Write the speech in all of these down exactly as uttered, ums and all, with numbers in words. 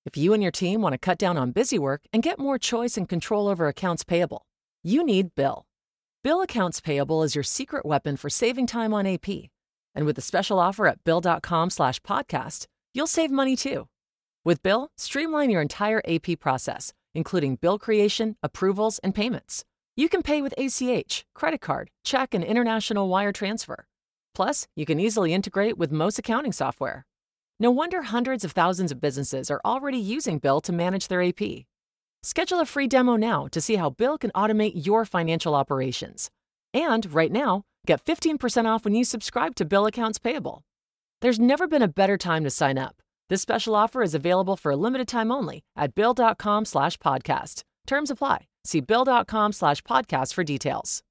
If you and your team want to cut down on busy work and get more choice and control over accounts payable, you need Bill. Bill Accounts Payable is your secret weapon for saving time on A P. And with the special offer at bill.com slash podcast, you'll save money too. With Bill, streamline your entire A P process, including bill creation, approvals, and payments. You can pay with A C H, credit card, check, and international wire transfer. Plus, you can easily integrate with most accounting software. No wonder hundreds of thousands of businesses are already using Bill to manage their A P. Schedule a free demo now to see how Bill can automate your financial operations. And right now, get fifteen percent off when you subscribe to Bill Accounts Payable. There's never been a better time to sign up. This special offer is available for a limited time only at bill.com slash podcast. Terms apply. See bill.com slash podcast for details.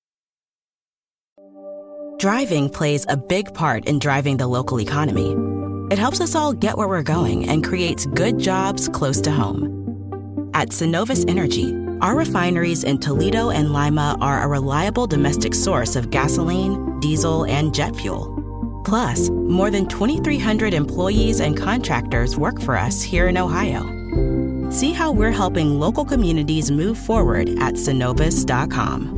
Driving plays a big part in driving the local economy. It helps us all get where we're going and creates good jobs close to home. At Synovus Energy, our refineries in Toledo and Lima are a reliable domestic source of gasoline, diesel, and jet fuel. Plus, more than twenty-three hundred employees and contractors work for us here in Ohio. See how we're helping local communities move forward at synovus dot com.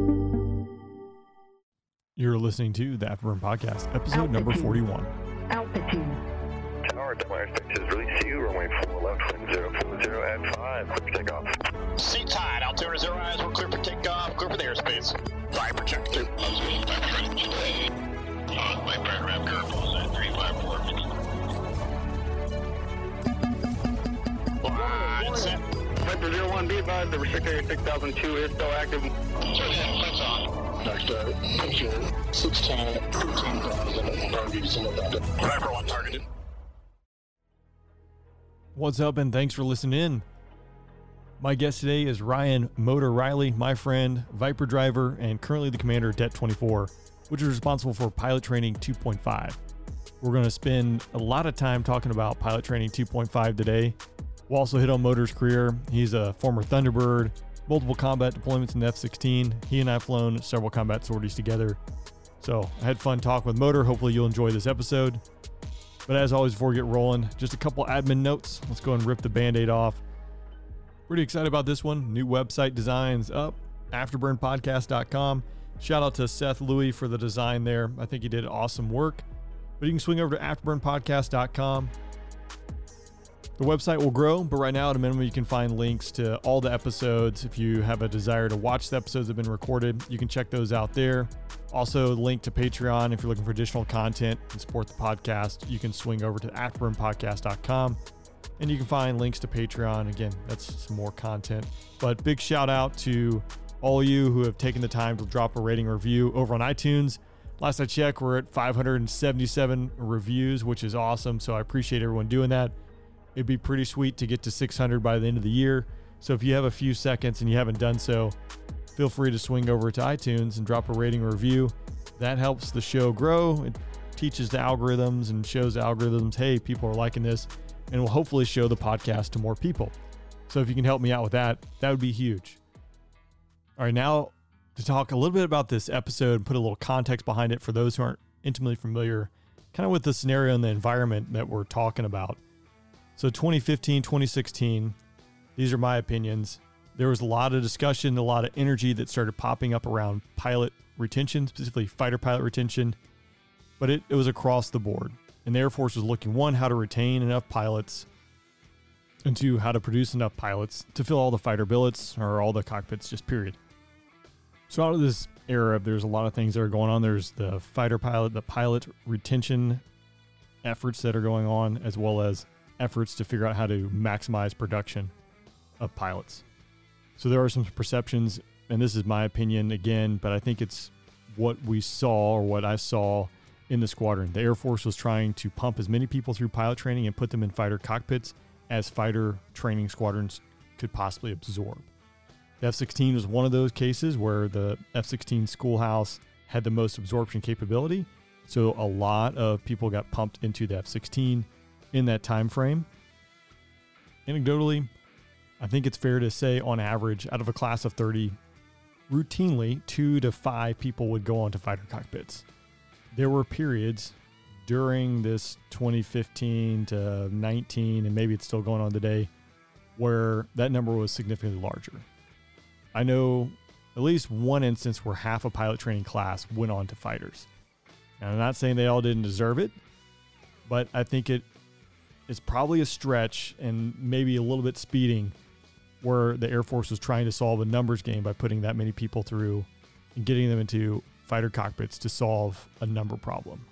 You're listening to the Afterburn Podcast, episode number forty-one. Altitude. Tower, my expectation is release you, runway four left, wind zero four zero at five, clear for takeoff. Seat tied, altimeter zero eyes, we're clear for takeoff, clear for the airspace. Viper check two. My burn ramp curve was at three five four. Line set. Viper zero one, be advised, the restrictor area six thousand two is still active. Lights on. Next start, picture sixteen, fifteen thousand, target single dot. Viper one targeted. What's up, and thanks for listening in. My guest today is Ryan Motor Riley, my friend, Viper driver, and currently the commander of D E T twenty-four, which is responsible for Pilot Training two point five. We're going to spend a lot of time talking about Pilot Training two point five today. We'll also hit on Motor's career. He's a former Thunderbird, multiple combat deployments in the F sixteen. He and I have flown several combat sorties together. So I had fun talking with Motor. Hopefully you'll enjoy this episode. But as always, before we get rolling, just a couple admin notes. Let's go and rip the Band-Aid off. Pretty excited about this one. New website designs up, afterburn podcast dot com. Shout out to Seth Louie for the design there. I think he did awesome work. But you can swing over to afterburn podcast dot com. The website will grow, but right now at a minimum, you can find links to all the episodes. If you have a desire to watch the episodes that have been recorded, you can check those out there. Also, link to Patreon. If you're looking for additional content and support the podcast, you can swing over to afterburn podcast dot com. And you can find links to Patreon. Again, that's some more content. But big shout out to all of you who have taken the time to drop a rating or review over on iTunes. Last I checked, we're at five hundred seventy-seven reviews, which is awesome. So I appreciate everyone doing that. It'd be pretty sweet to get to six hundred by the end of the year. So if you have a few seconds and you haven't done so, feel free to swing over to iTunes and drop a rating or review. That helps the show grow. It teaches the algorithms and shows the algorithms, hey, people are liking this, and will hopefully show the podcast to more people. So if you can help me out with that, that would be huge. All right, now to talk a little bit about this episode and put a little context behind it for those who aren't intimately familiar, kind of with the scenario and the environment that we're talking about. So twenty fifteen, twenty sixteen, these are my opinions. There was a lot of discussion, a lot of energy that started popping up around pilot retention, specifically fighter pilot retention, but it, it was across the board. And the Air Force was looking, one, how to retain enough pilots, and two, how to produce enough pilots to fill all the fighter billets or all the cockpits, just period. So out of this era, there's a lot of things that are going on. There's the fighter pilot, the pilot retention efforts that are going on, as well as efforts to figure out how to maximize production of pilots. So there are some perceptions, and this is my opinion again, but I think it's what we saw or what I saw in the squadron. The Air Force was trying to pump as many people through pilot training and put them in fighter cockpits as fighter training squadrons could possibly absorb. The F sixteen was one of those cases where the F sixteen schoolhouse had the most absorption capability. So a lot of people got pumped into the F sixteen in that time frame. Anecdotally, I think it's fair to say on average, out of a class of thirty, routinely two to five people would go on to fighter cockpits. There were periods during this twenty fifteen to nineteen, and maybe it's still going on today, where that number was significantly larger. I know at least one instance where half a pilot training class went on to fighters. And I'm not saying they all didn't deserve it, but I think it is probably a stretch and maybe a little bit speeding where the Air Force was trying to solve a numbers game by putting that many people through and getting them into fighter cockpits to solve a number problem.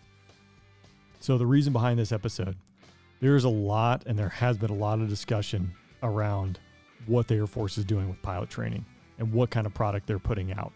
So the reason behind this episode, there's a lot, and there has been a lot of discussion around what the Air Force is doing with pilot training and what kind of product they're putting out.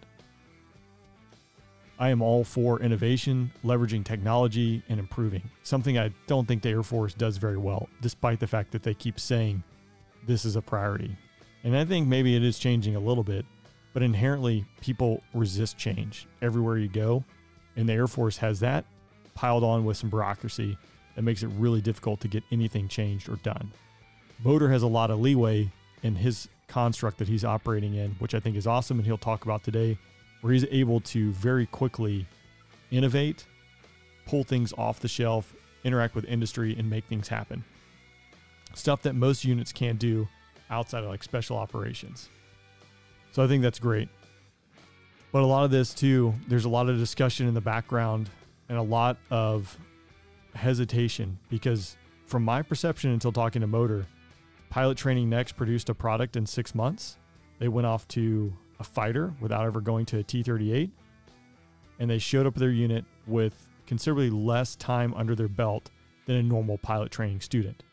I am all for innovation, leveraging technology, and improving, something I don't think the Air Force does very well, despite the fact that they keep saying this is a priority. And I think maybe it is changing a little bit, but inherently people resist change everywhere you go. And the Air Force has that piled on with some bureaucracy that makes it really difficult to get anything changed or done. Motor has a lot of leeway in his construct that he's operating in, which I think is awesome, and he'll talk about today, where he's able to very quickly innovate, pull things off the shelf, interact with industry, and make things happen. Stuff that most units can't do outside of like special operations. So I think that's great. But a lot of this too, there's a lot of discussion in the background and a lot of hesitation, because from my perception until talking to Motor, Pilot Training Next produced a product in six months. They went off to a fighter without ever going to a T thirty-eight, and they showed up with their unit with considerably less time under their belt than a normal pilot training student.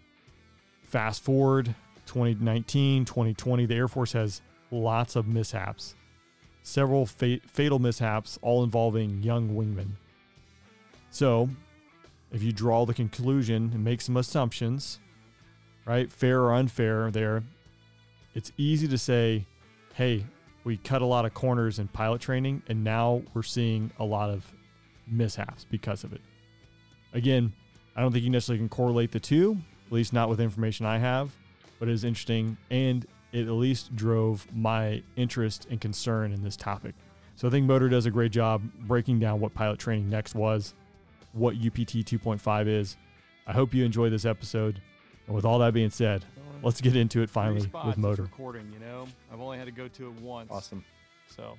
Fast forward twenty nineteen, twenty twenty, the Air Force has lots of mishaps, several fa- fatal mishaps, all involving young wingmen. So if you draw the conclusion and make some assumptions, right, fair or unfair there, it's easy to say, hey, we cut a lot of corners in pilot training, and now we're seeing a lot of mishaps because of it. Again, I don't think you necessarily can correlate the two, at least not with information I have, but it is interesting, and it at least drove my interest and concern in this topic. So I think Motor does a great job breaking down what Pilot Training Next was, what U P T two point five is. I hope you enjoy this episode. And with all that being said, let's get into it finally with Motor. Recording, you know, I've only had to go to it once. Awesome. So,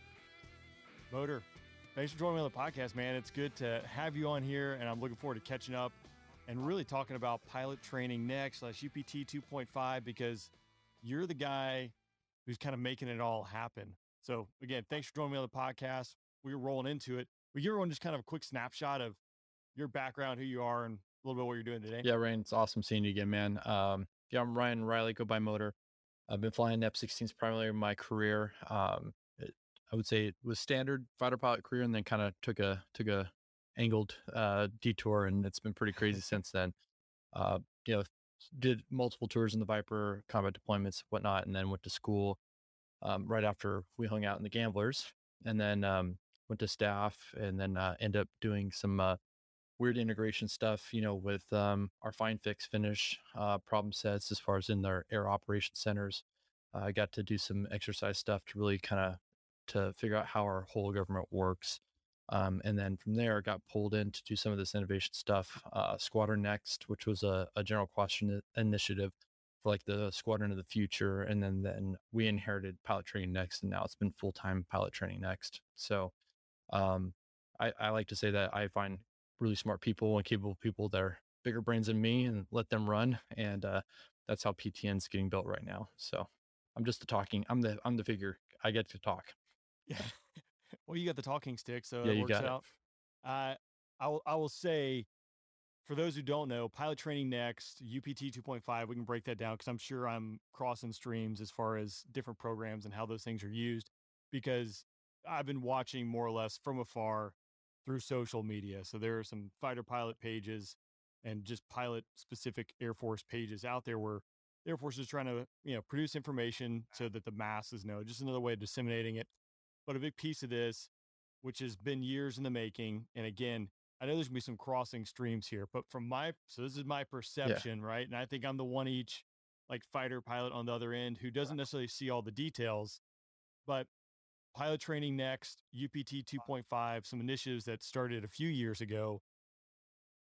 Motor, thanks for joining me on the podcast, man. It's good to have you on here, and I'm looking forward to catching up and really talking about Pilot Training Next slash U P T two point five, because you're the guy who's kind of making it all happen. So, again, thanks for joining me on the podcast. We're rolling into it. We give everyone just kind of a quick snapshot of your background, who you are, and a little bit what you're doing today. Yeah, Ryan, it's awesome seeing you again, man. Um, yeah, I'm Ryan Riley, go by Motor. I've been flying F sixteens primarily in my career. Um, it, I would say it was standard fighter pilot career, and then kind of took a took a angled uh, detour, and it's been pretty crazy since then. Uh, you know, did multiple tours in the Viper, combat deployments, whatnot, and then went to school um, right after we hung out in the Gamblers, and then um, went to staff, and then uh, ended up doing some uh, weird integration stuff, you know, with um, our Find Fix Finish uh, problem sets as far as in their air operation centers. Uh, I got to do some exercise stuff to really kind of to figure out how our whole government works. Um, and then from there, got pulled in to do some of this innovation stuff. Uh, Squadron Next, which was a, a general question initiative for like the Squadron of the Future. And then, then we inherited Pilot Training Next, and now it's been full-time Pilot Training Next. So um, I, I like to say that I find really smart people and capable people that are bigger brains than me and let them run. And uh, that's how P T N is getting built right now. So I'm just the talking. I'm the I'm the figure. I get to talk. Yeah. Well, you got the talking stick, so yeah, it you works got out. It. Uh, I will I will say, for those who don't know, Pilot Training Next, U P T two point five, we can break that down because I'm sure I'm crossing streams as far as different programs and how those things are used, because I've been watching more or less from afar through social media. So there are some fighter pilot pages and just pilot specific Air Force pages out there where the Air Force is trying to, you know, produce information so that the masses know, just another way of disseminating it. But a big piece of this, which has been years in the making, and again, I know there's gonna be some crossing streams here, but from my, so this is my perception, yeah. right? And I think I'm the one each like fighter pilot on the other end who doesn't necessarily see all the details, but Pilot Training Next, U P T two point five, some initiatives that started a few years ago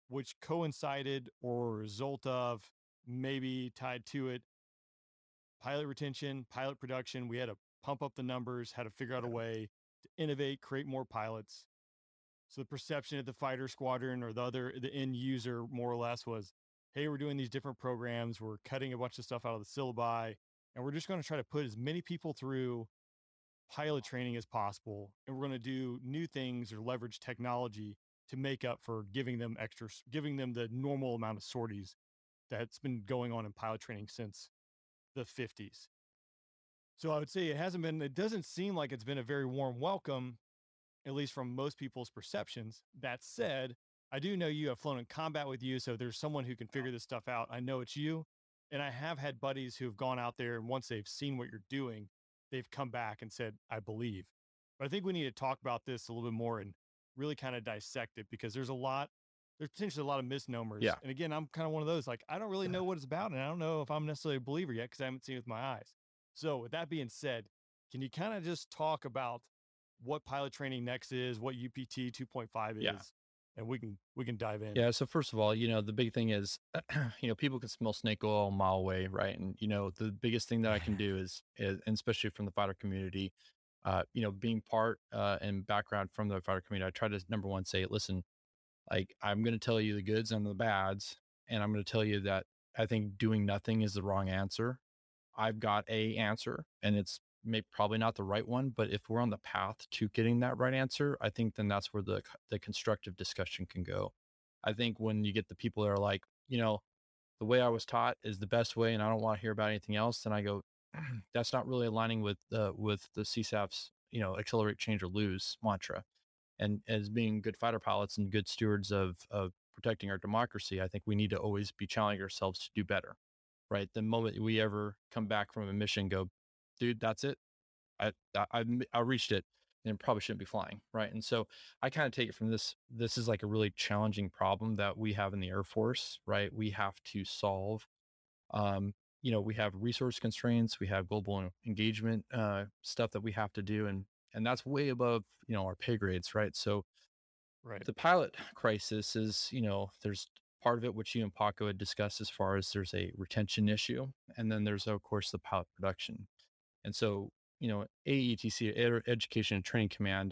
which coincided or result of, maybe tied to it, pilot retention, pilot production. We had to pump up the numbers, had to figure out a way to innovate, create more pilots. So the perception at the fighter squadron or the other, the end user more or less was, hey, we're doing these different programs. We're cutting a bunch of stuff out of the syllabi, and we're just going to try to put as many people through pilot training as possible. And we're going to do new things or leverage technology to make up for giving them extra, giving them the normal amount of sorties that's been going on in pilot training since the fifties. So I would say it hasn't been, it doesn't seem like it's been a very warm welcome, at least from most people's perceptions. That said, I do know you have flown in combat with you. So there's someone who can figure this stuff out. I know it's you. And I have had buddies who have gone out there, and once they've seen what you're doing, they've come back and said, I believe. But I think we need to talk about this a little bit more and really kind of dissect it, because there's a lot, there's potentially a lot of misnomers. Yeah. And again, I'm kind of one of those, like, I don't really know what it's about, and I don't know if I'm necessarily a believer yet because I haven't seen it with my eyes. So with that being said, can you kind of just talk about what Pilot Training Next is, what U P T two point five is, Yeah. and we can we can dive in. Yeah. So first of all, you know, the big thing is, you know, people can smell snake oil a mile away, right? And you know, the biggest thing that I can do is, is and especially from the fighter community, uh, you know, being part uh, and background from the fighter community, I try to number one say, listen, like I'm going to tell you the goods and the bads, and I'm going to tell you that I think doing nothing is the wrong answer. I've got a answer, and it's maybe probably not the right one, but if we're on the path to getting that right answer, I think then that's where the the constructive discussion can go. I think when you get the people that are like, you know, the way I was taught is the best way, and I don't want to hear about anything else, then I go, that's not really aligning with uh, with the C S A F's, you know, accelerate, change, or lose mantra. And as being good fighter pilots and good stewards of of protecting our democracy, I think we need to always be challenging ourselves to do better. Right. The moment we ever come back from a mission, and go, dude, that's it. I, I, I I reached it, and probably shouldn't be flying. Right. And so I kind of take it from this. This is like a really challenging problem that we have in the Air Force. Right. We have to solve. Um, you know, we have resource constraints. We have global engagement uh, stuff that we have to do, and and that's way above, you know, our pay grades. Right. So Right. the pilot crisis is, you know, there's part of it, which you and Paco had discussed, as far as there's a retention issue. And then there's, of course, the pilot production. And so, you know, A E T C, Air Education and Training Command,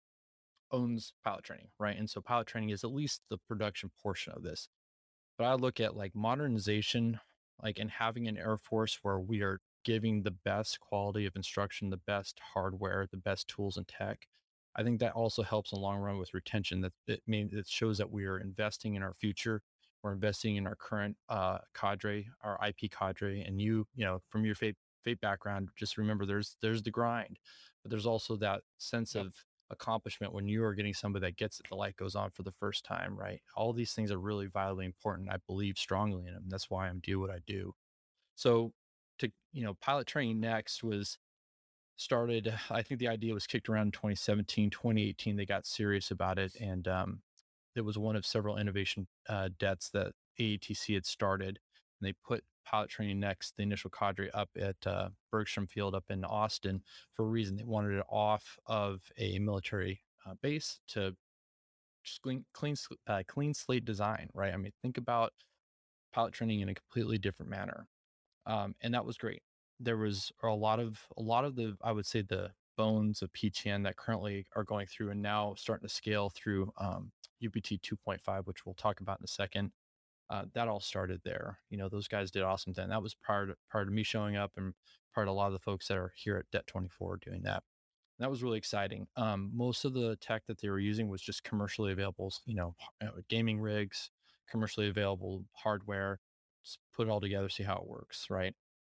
owns pilot training, right? And so pilot training is at least the production portion of this. But I look at like modernization, like, and having an Air Force where we are giving the best quality of instruction, the best hardware, the best tools and tech. I think that also helps in the long run with retention. That it means it shows that we are investing in our future. We're investing in our current uh, cadre, our I P cadre. And you, you know, from your fate, fate background, just remember there's there's the grind, but there's also that sense Yep. of accomplishment when you are getting somebody that gets it, the light goes on for the first time, right? All these things are really vitally important. I believe strongly in them. That's why I'm do what I do. So to, you know, Pilot Training Next was started, I think the idea was kicked around in twenty seventeen, twenty eighteen. They got serious about it. And um, it was one of several innovation uh, debts that A E T C had started. And they put Pilot Training Next, the initial cadre, up at uh, Bergstrom Field up in Austin for a reason. They wanted it off of a military uh, base to just clean, clean, uh, clean slate design, right? I mean, think about pilot training in a completely different manner. Um, and that was great. There was a lot of, a lot of the, I would say the bones of P T N that currently are going through and now starting to scale through um, U P T two point five, which we'll talk about in a second. Uh, that all started there. You know, those guys did awesome thing. That was prior to, prior to me showing up, and prior to a lot of the folks that are here at Det twenty-four doing that. And that was really exciting. Um, most of the tech that they were using was just commercially available, you know, gaming rigs, commercially available hardware, just put it all together, see how it works, right?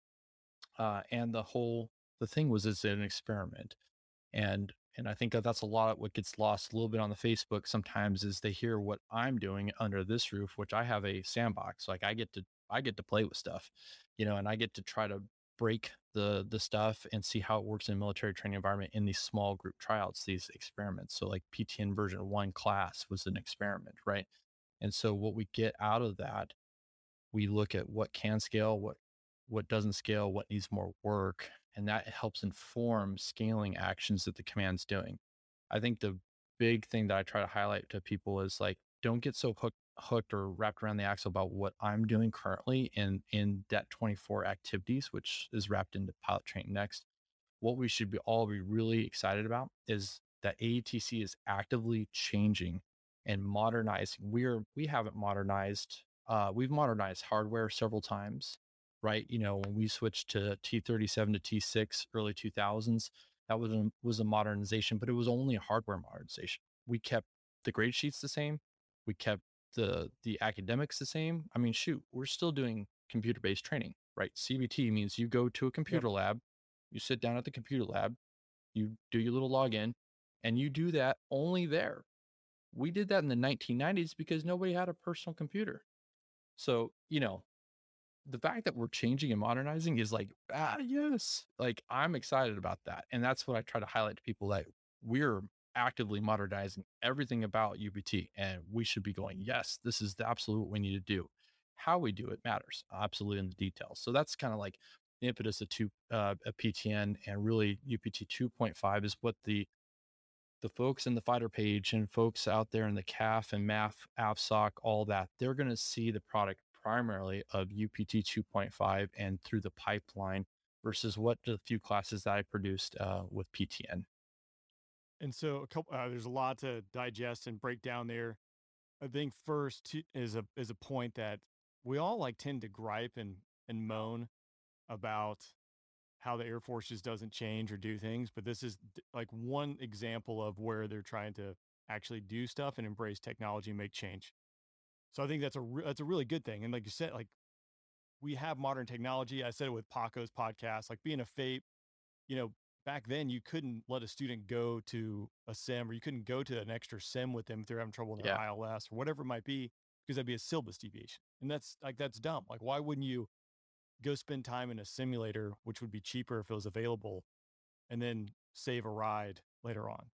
Uh, and the whole, the thing was, it's an experiment. And and I think that that's a lot of what gets lost a little bit on the Facebook sometimes, is they hear what I'm doing under this roof, which I have a sandbox. Like I get to, I get to play with stuff, you know, and I get to try to break the, the stuff and see how it works in a military training environment in these small group tryouts, these experiments. So like P T N version one class was an experiment, right? And so what we get out of that, we look at what can scale, what, what doesn't scale, what needs more work. And that helps inform scaling actions that the command's doing. I think the big thing that I try to highlight to people is like, don't get so hooked hooked or wrapped around the axle about what I'm doing currently in in D E T twenty-four activities, which is wrapped into Pilot Training Next. What we should be all be really excited about is that A E T C is actively changing and modernizing. We're we haven't modernized. Uh, we've modernized hardware several times, right? You know, when we switched to T thirty-seven to T six early two thousands, that was a, was a modernization, but it was only a hardware modernization. We kept the grade sheets the same. We kept the the academics the same. I mean, shoot, we're still doing computer-based training, right? C B T means you go to a computer yep. lab, you sit down at the computer lab, you do your little login, and you do that only there. We did that in the nineteen nineties because nobody had a personal computer. So, you know, the fact that we're changing and modernizing is like, ah, yes, like I'm excited about that. And that's what I try to highlight to people, that we're actively modernizing everything about U P T, and we should be going, yes, this is the absolute what we need to do. How we do it matters absolutely in the details. So that's kind of like the impetus of two, uh, a P T N, and really U P T two point five is what the the folks in the fighter page and folks out there in the C A F and M A F, A F S O C, all that, they're going to see the product primarily of U P T two point five and through the pipeline versus what the few classes that I produced uh, with P T N. And so a couple, uh, there's a lot to digest and break down there. I think first is a is a point that we all like tend to gripe and and moan about how the Air Force just doesn't change or do things, but this is like one example of where they're trying to actually do stuff and embrace technology and make change. So I think that's a re- that's a really good thing. And like you said, like we have modern technology. I said it with Paco's podcast, like being a F A P, you know, back then you couldn't let a student go to a sim, or you couldn't go to an extra sim with them if they're having trouble in their yeah. I L S or whatever it might be, because that'd be a syllabus deviation. And that's like, that's dumb. Like, why wouldn't you go spend time in a simulator, which would be cheaper if it was available, and then save a ride later on?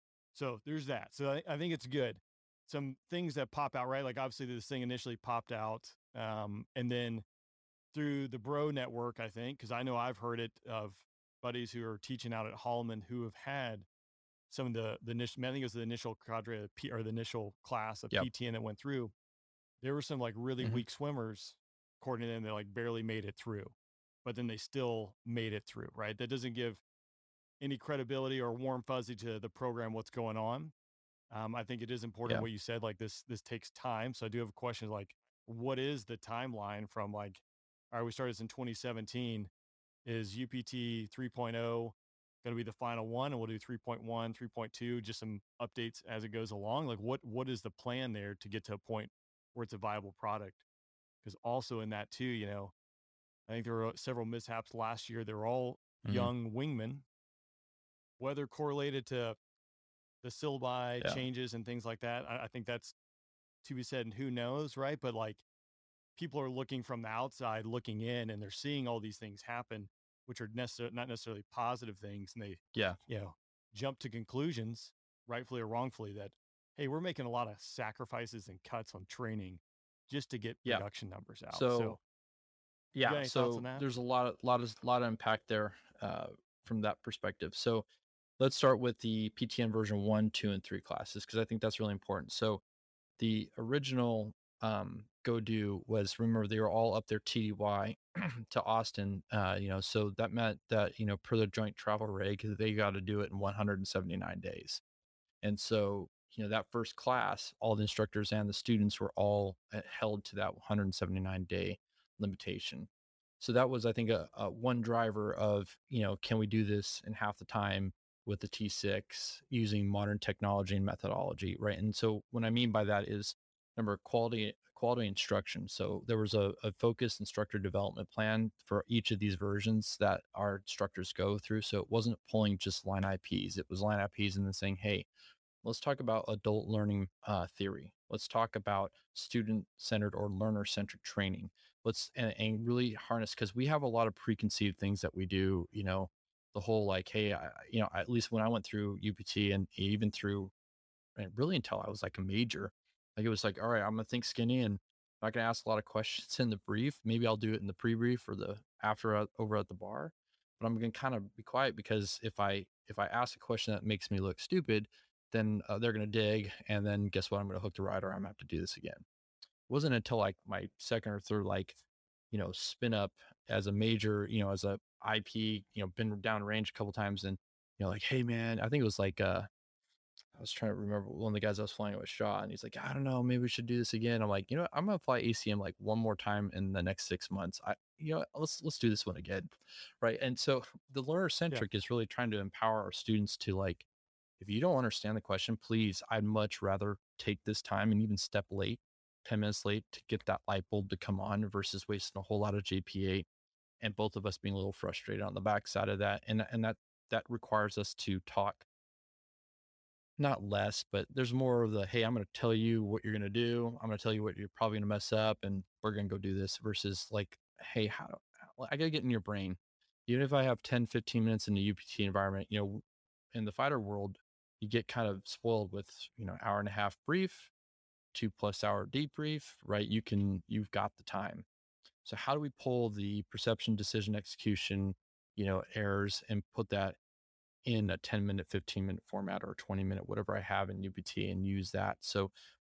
So there's that. So I, I think it's good. Some things that pop out, right? Like obviously this thing initially popped out, um, and then through the Bro Network, I think, because I know I've heard it of buddies who are teaching out at Holloman who have had some of the, the initial, I think it was the initial cadre of P, or the initial class of yep. P T N that went through. There were some like really mm-hmm. weak swimmers, according to them, they like barely made it through, but then they still made it through, right? That doesn't give any credibility or warm fuzzy to the program, what's going on. Um, I think it is important yeah. what you said, like this, this takes time. So I do have a question, like, what is the timeline from like, all right, we started this in twenty seventeen. Is U P T three point oh going to be the final one, and we'll do three point one, three point two, just some updates as it goes along? Like what, what is the plan there to get to a point where it's a viable product? Because also in that too, you know, I think there were several mishaps last year. They were all mm-hmm. young wingmen, whether correlated to the syllabi yeah. changes and things like that. I, I think that's to be said, and who knows, right? But like, people are looking from the outside, looking in, and they're seeing all these things happen, which are necessarily not necessarily positive things. And they, yeah, you know, jump to conclusions, rightfully or wrongfully, that, hey, we're making a lot of sacrifices and cuts on training just to get yeah. production numbers out. So, so yeah, so there's a lot of, lot of, lot of impact there uh, from that perspective. So let's start with the P T N version one, two, and three classes, because I think that's really important. So the original um, Go Do was, remember, they were all up their T D Y to Austin, uh, you know, so that meant that, you know, per the joint travel reg, they got to do it in one hundred seventy-nine days. And so, you know, that first class, all the instructors and the students were all held to that one hundred seventy-nine day limitation. So that was, I think, a, a one driver of, you know, can we do this in half the time with the T six using modern technology and methodology, right? And so what I mean by that is, number quality quality instruction. So there was a, a focused instructor development plan for each of these versions that our instructors go through. So it wasn't pulling just line I Ps. It was line I Ps and then saying, hey, let's talk about adult learning uh, theory. Let's talk about student-centered or learner-centered training. Let's and, and really harness, because we have a lot of preconceived things that we do, you know, the whole like, hey, I, you know, at least when I went through U P T and even through, and really until I was like a major, like it was like, all right, I'm going to think skinny and I'm not going to ask a lot of questions in the brief. Maybe I'll do it in the pre-brief or the after uh, over at the bar, but I'm going to kind of be quiet, because if I, if I ask a question that makes me look stupid, then uh, they're going to dig. And then guess what? I'm going to hook the rider. I'm going to have to do this again. wasn't until like my second or third, like, you know, spin up as a major, you know, as a I P, you know, been down range a couple times and, you know, like, hey man, I think it was like, uh, I was trying to remember one of the guys I was flying with Shaw, and he's like, I don't know, maybe we should do this again. I'm like, you know, what, I'm gonna fly A C M like one more time in the next six months. I, you know, let's let's do this one again, right? And so the learner centric is really trying to empower our students to like, if you don't understand the question, please, I'd much rather take this time and even step late, ten minutes late to get that light bulb to come on versus wasting a whole lot of J P eight and both of us being a little frustrated on the backside of that. And and that that requires us to talk not less, but there's more of the, hey, I'm going to tell you what you're going to do. I'm going to tell you what you're probably going to mess up, and we're going to go do this versus like, hey, how do how- I got to get in your brain. Even if I have ten, fifteen minutes in the U P T environment, you know, in the fighter world, you get kind of spoiled with, you know, hour and a half brief, two plus hour debrief, right? You can, you've got the time. So how do we pull the perception, decision, execution, you know, errors and put that in a ten minute, fifteen minute format or twenty minute, whatever I have in U P T, and use that. So,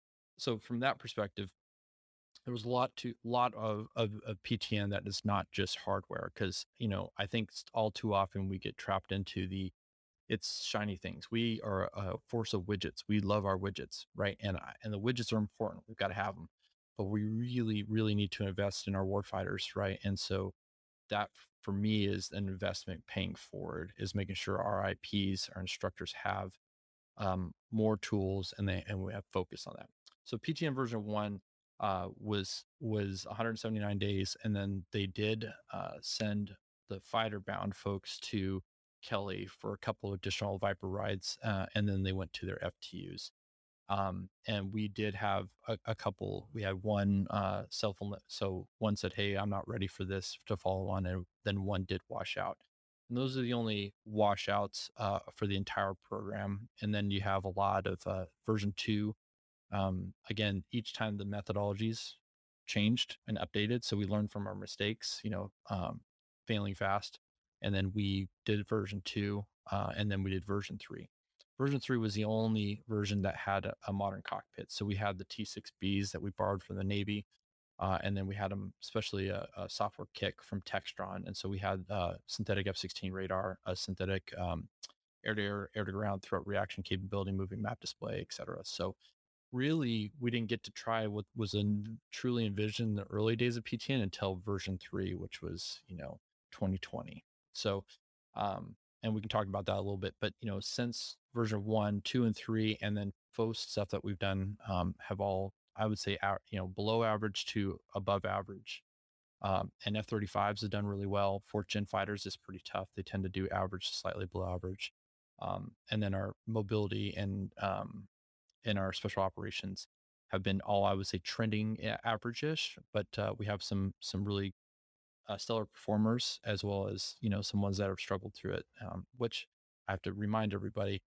so from that perspective, there was a lot to lot of, of, of P T N that is not just hardware. Cause you know, I think all too often we get trapped into the, it's shiny things. We are a force of widgets. We love our widgets, right? And, I- and the widgets are important. We've got to have them, but we really, really need to invest in our warfighters, right? And so that for me is an investment paying forward, is making sure our I Ps, our instructors have um, more tools, and they and we have focus on that. So P T N version one uh, was was one hundred seventy-nine days, and then they did uh, send the fighter bound folks to Kelly for a couple of additional Viper rides, uh, and then they went to their F T Us. Um, and we did have a, a couple. We had one uh, self, so one said, "Hey, I'm not ready for this to follow on," and then one did wash out. And those are the only washouts uh, for the entire program. And then you have a lot of uh, version two. Um, again, each time the methodologies changed and updated, so we learned from our mistakes. You know, um, failing fast, and then we did version two, uh, and then we did version three. Version three was the only version that had a, a modern cockpit. So we had the T six Bs that we borrowed from the Navy, uh, and then we had them, especially a, a software kick from Textron. And so we had uh, synthetic F sixteen radar, a synthetic um, air-to-air, air-to-ground threat reaction capability, moving map display, et cetera. So really, we didn't get to try what was a truly envisioned in the early days of P T N until version three, which was, you know, twenty twenty. So, um, and we can talk about that a little bit, but, you know, since version one, two, and three, and then F O S stuff that we've done um, have all, I would say, you know, below average to above average. Um, and F thirty-fives have done really well. Fourth gen fighters is pretty tough. They tend to do average to slightly below average. Um, and then our mobility and um, in our special operations have been all, I would say, trending average-ish, but uh, we have some some really uh, stellar performers, as well as, you know, some ones that have struggled through it, um, which I have to remind everybody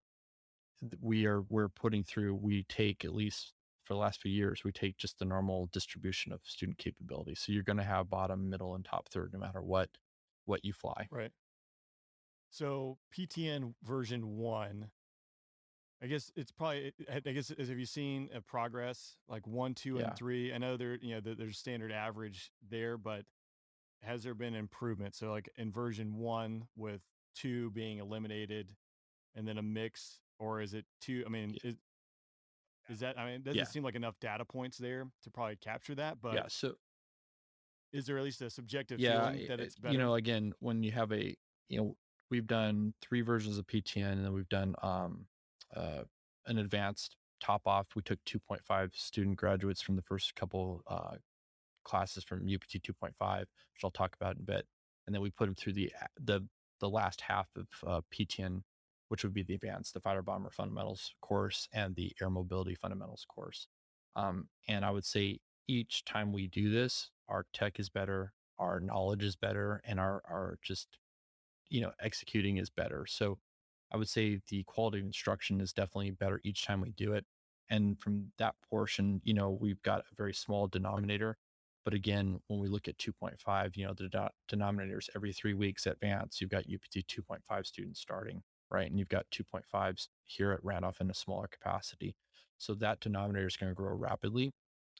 we are we're putting through. We take, at least for the last few years, we take just the normal distribution of student capability. So you're going to have bottom, middle, and top third, no matter what what you fly. Right. So P T N version one, I guess it's probably, I guess, have you seen a progress like one, two, Yeah. and three? I know there, you know, there's standard average there, but has there been improvement? So like in version one with two being eliminated and then a mix, or is it two? I mean, Yeah. is, is that, I mean, it doesn't Yeah. seem like enough data points there to probably capture that, but Yeah. So is there at least a subjective yeah, feeling that it- it's better? you know, again, when you have a, you know, we've done three versions of P T N, and then we've done um, uh, an advanced top off. We took two point five student graduates from the first couple uh, classes from U P T two point five, which I'll talk about in a bit, and then we put them through the the the last half of uh, P T N, which would be the advanced, the fighter bomber fundamentals course and the air mobility fundamentals course. Um, and I would say each time we do this, our tech is better, our knowledge is better, and our our just, you know, executing is better. So I would say the quality of instruction is definitely better each time we do it. And from that portion, you know, we've got a very small denominator. But again, when we look at two point five, you know, the de- denominators every three weeks advance, you've got U P T two point five students starting, right? And you've got two point fives here at Randolph in a smaller capacity. So that denominator is going to grow rapidly.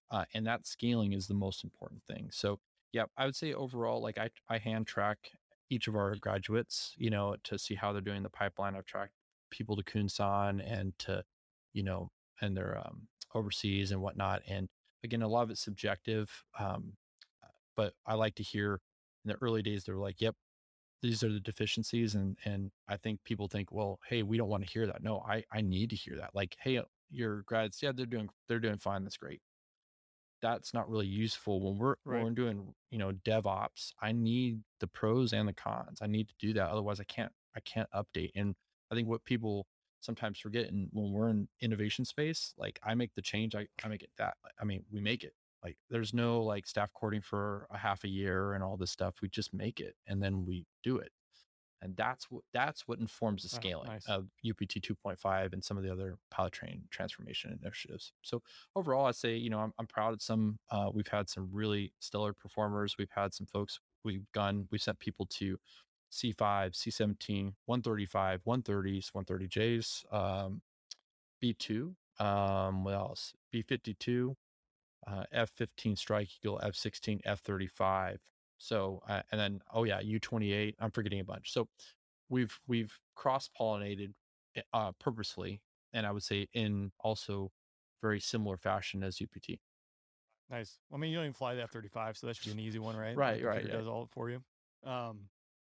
Uh, and that scaling is the most important thing. So yeah, I would say overall, like I, I hand track each of our graduates, you know, to see how they're doing in the pipeline. I've tracked people to Kunsan and to, you know, and they're um, overseas and whatnot. And again, a lot of it's subjective. Um, but I like to hear in the early days, they're like, yep, these are the deficiencies. And, and I think people think, well, hey, we don't want to hear that. No, I, I need to hear that. Like, hey, your grads, yeah, they're doing, they're doing fine. That's great. That's not really useful when we're, Right. when we're doing, you know, DevOps. I need the pros and the cons. I need to do that. Otherwise I can't, I can't update. And I think what people sometimes forget, and when we're in innovation space, like I make the change, I, I make it that, I mean, we make it. Like there's no like staff courting for a half a year and all this stuff. We just make it and then we do it. And that's what that's what informs the Oh, scaling nice. of U P T two point five and some of the other pilot train transformation initiatives. So overall, I'd say, you know, I'm, I'm proud of some, uh, we've had some really stellar performers. We've had some folks, we've gone, we've sent people to C five, C seventeen, one thirty-five, one thirties, one thirty Js, um, B two, um, what else? B fifty-two, uh, F fifteen Strike Eagle, F sixteen, F thirty-five. So, uh, and then, oh yeah, U twenty-eight, I'm forgetting a bunch. So we've, we've cross-pollinated uh, purposefully. And I would say in also very similar fashion as U P T. Nice. I mean, you don't even fly the F thirty-five, so that should be an easy one, right? Right, The right, computer yeah. does all it for you. Um,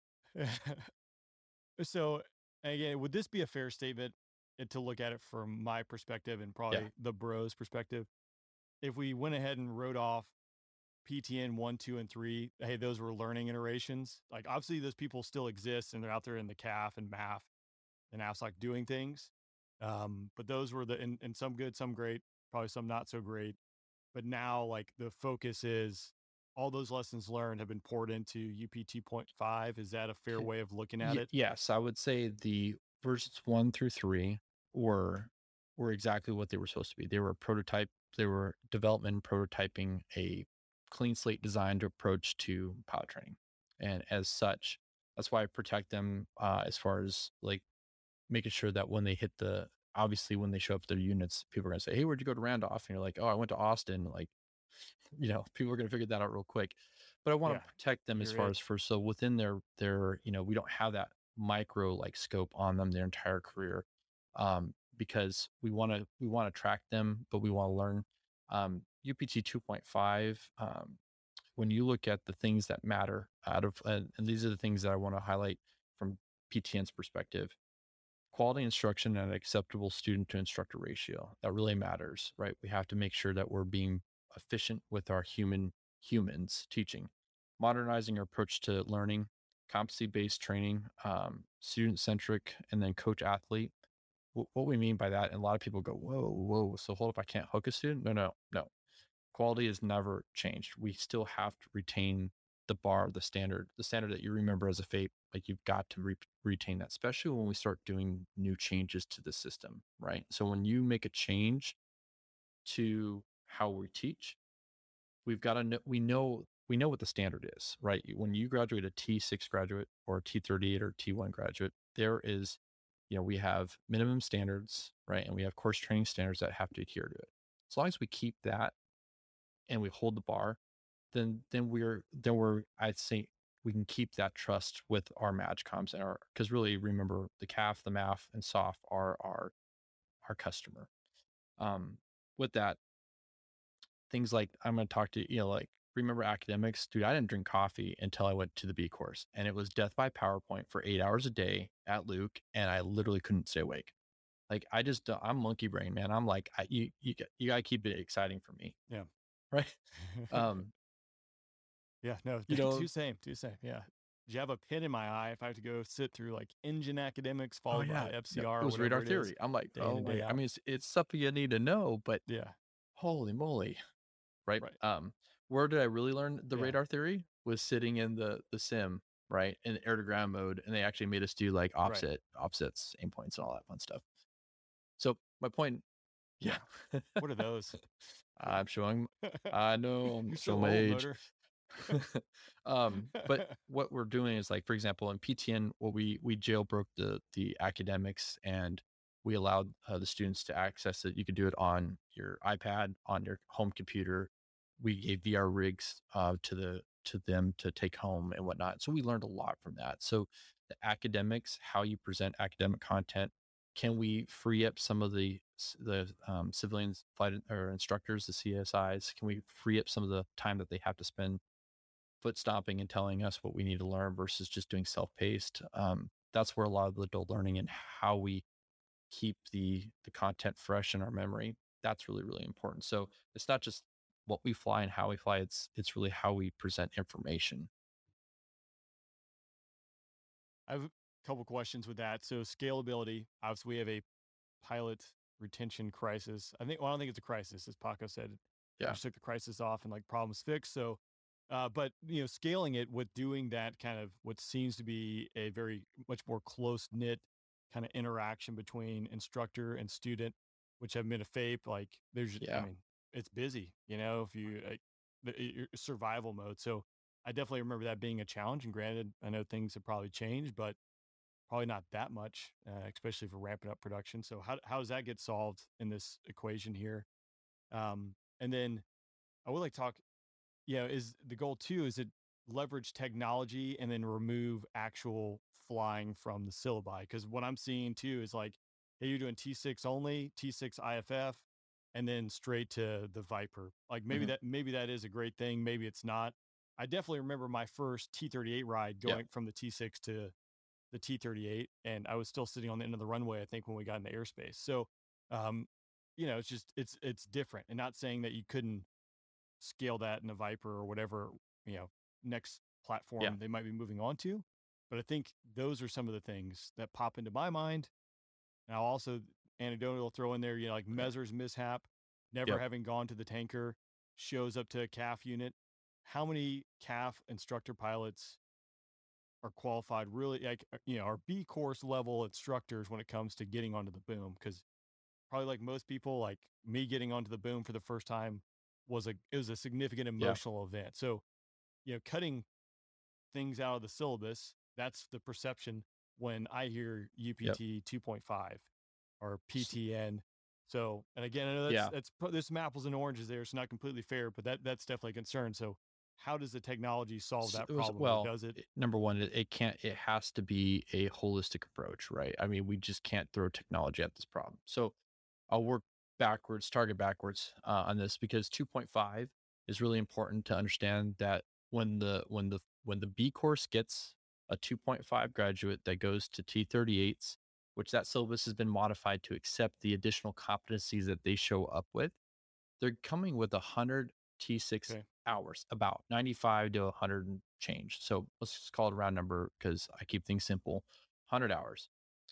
so again, would this be a fair statement uh, to look at it from my perspective and probably Yeah. the bros perspective? If we went ahead and wrote off P T N one, two, and three, hey, those were learning iterations. Like obviously those people still exist and they're out there in the C A F and M A F and A S O C doing things. Um, but those were the, and, and some good, some great, probably some not so great. But now like the focus is all those lessons learned have been poured into U P two point five. Is that a fair way of looking at Y- it? Yes, I would say the versions one through three were were exactly what they were supposed to be. They were a prototype. They were development prototyping a clean slate designed approach to pilot training, and as such, that's why I protect them uh, as far as like making sure that when they hit the obviously when they show up to their units, people are gonna say, "Hey, where'd you go to Randolph?" And you're like, "Oh, I went to Austin." Like, you know, people are gonna figure that out real quick. But I want to Yeah, protect them as you're far it. as for so within their their you know we don't have that micro like scope on them their entire career, um, because we want to we want to track them, but we want to learn. Um, U P T two point five. Um, when you look at the things that matter out of uh, and these are the things that I want to highlight from P T N's perspective. Quality instruction and acceptable student to instructor ratio. That really matters, right? We have to make sure that we're being efficient with our human humans teaching, modernizing our approach to learning, competency-based training, um, student-centric, and then coach athlete. Wh- What we mean by that, and a lot of people go, whoa, whoa, so hold up, I can't hook a student? No, no, no. Quality has never changed. We still have to retain the bar, the standard, the standard that you remember as a F A P. Like you've got to re- retain that, especially when we start doing new changes to the system, right? So when you make a change to how we teach, we've got to know, we know, we know what the standard is, right? When you graduate a T six graduate or a T thirty-eight or T one graduate, there is, you know, we have minimum standards, right? And we have course training standards that have to adhere to it. As long as we keep that and we hold the bar, then then we're then we're I'd say we can keep that trust with our MAGCOMs and our because really remember the C A F, the M A F, and S O F are our our customer. Um, with that, things like I'm going to talk to you know like remember academics, dude. I didn't drink coffee until I went to the B course, and it was death by PowerPoint for eight hours a day at Luke, and I literally couldn't stay awake. Like I just I'm monkey brain, man. I'm like I, you you you gotta keep it exciting for me, Yeah. right? Um, yeah, no, you know, too same, too same. Yeah. Did you have a pin in my eye if I have to go sit through like engine academics oh followed yeah, by no, F C R it or was whatever radar it is? theory. I'm like, day in oh and my, day I out. mean, it's, it's something you need to know, but Yeah. holy moly, right? Right. Um, where did I really learn the Yeah. radar theory? Was sitting in the the sim, right, in air to ground mode, and they actually made us do like Right. offset, offsets, aim points, and all that fun stuff. So my point, yeah, What are those? I'm showing, I know I'm You're so showing my old, age. Motor. um, but what we're doing is like, for example, in P T N, well, we we jailbroke the the academics and we allowed uh, the students to access it. You could do it on your iPad, on your home computer. We gave V R rigs uh, to the to them to take home and whatnot. So we learned a lot from that. So the academics, how you present academic content, can we free up some of the the um, civilians flight or instructors, the C S Is? Can we free up some of the time that they have to spend foot stomping and telling us what we need to learn versus just doing self-paced? Um, that's where a lot of the adult learning and how we keep the the content fresh in our memory, that's really, really important. So it's not just what we fly and how we fly, it's it's really how we present information. I have a couple questions with that. So scalability, obviously we have a pilot retention crisis. I think, well, I don't think it's a crisis, as Paco said. Yeah. Just took the crisis off and like problems fixed. So, uh, but you know, scaling it with doing that kind of what seems to be a very much more close knit kind of interaction between instructor and student, which have been a F A P. Like, there's, Yeah. I mean, it's busy. You know, if you like, the, your survival mode. So I definitely remember that being a challenge. And granted, I know things have probably changed, but probably not that much, uh, especially for ramping up production. So how how does that get solved in this equation here? Um, and then I would like to talk, you know, is the goal too, is it leverage technology and then remove actual flying from the syllabi? Because what I'm seeing too is like, hey, you're doing T six only, T six I F F, and then straight to the Viper. Like maybe Mhm. that maybe that is a great thing, maybe it's not. I definitely remember my first T thirty-eight ride going from the T six to the T thirty-eight, and I was still sitting on the end of the runway, I think, when we got into airspace. So, um, you know, it's just it's it's different, and not saying that you couldn't scale that in a Viper or whatever, you know, next platform Yeah. they might be moving on to. But I think those are some of the things that pop into my mind. And I'll also anecdotal throw in there, you know, like Mezzer's mishap, never Yep. having gone to the tanker, shows up to a C A F unit. How many C A F instructor pilots are qualified really, like, uh, you know, are B course level instructors when it comes to getting onto the boom? Because probably like most people, like me getting onto the boom for the first time was a it was a significant Yeah. emotional event. So, you know, cutting things out of the syllabus, that's the perception when I hear U P T two point five or P T N. So, and again, I know that's Yeah. that's pro- there's some apples and oranges there. It's not completely fair, but that that's definitely a concern. So, how does the technology solve So that it was- problem? well, or does it? it- number one, it, it can't, it has to be a holistic approach, right? I mean, we just can't throw technology at this problem. So I'll work backwards, target backwards uh, on this, because two point five is really important to understand that when the when the when the B course gets a two point five graduate that goes to T thirty-eights, which that syllabus has been modified to accept the additional competencies that they show up with, they're coming with one hundred T six Okay. hours, about ninety-five to one hundred and change. So let's just call it a round number because I keep things simple. one hundred hours.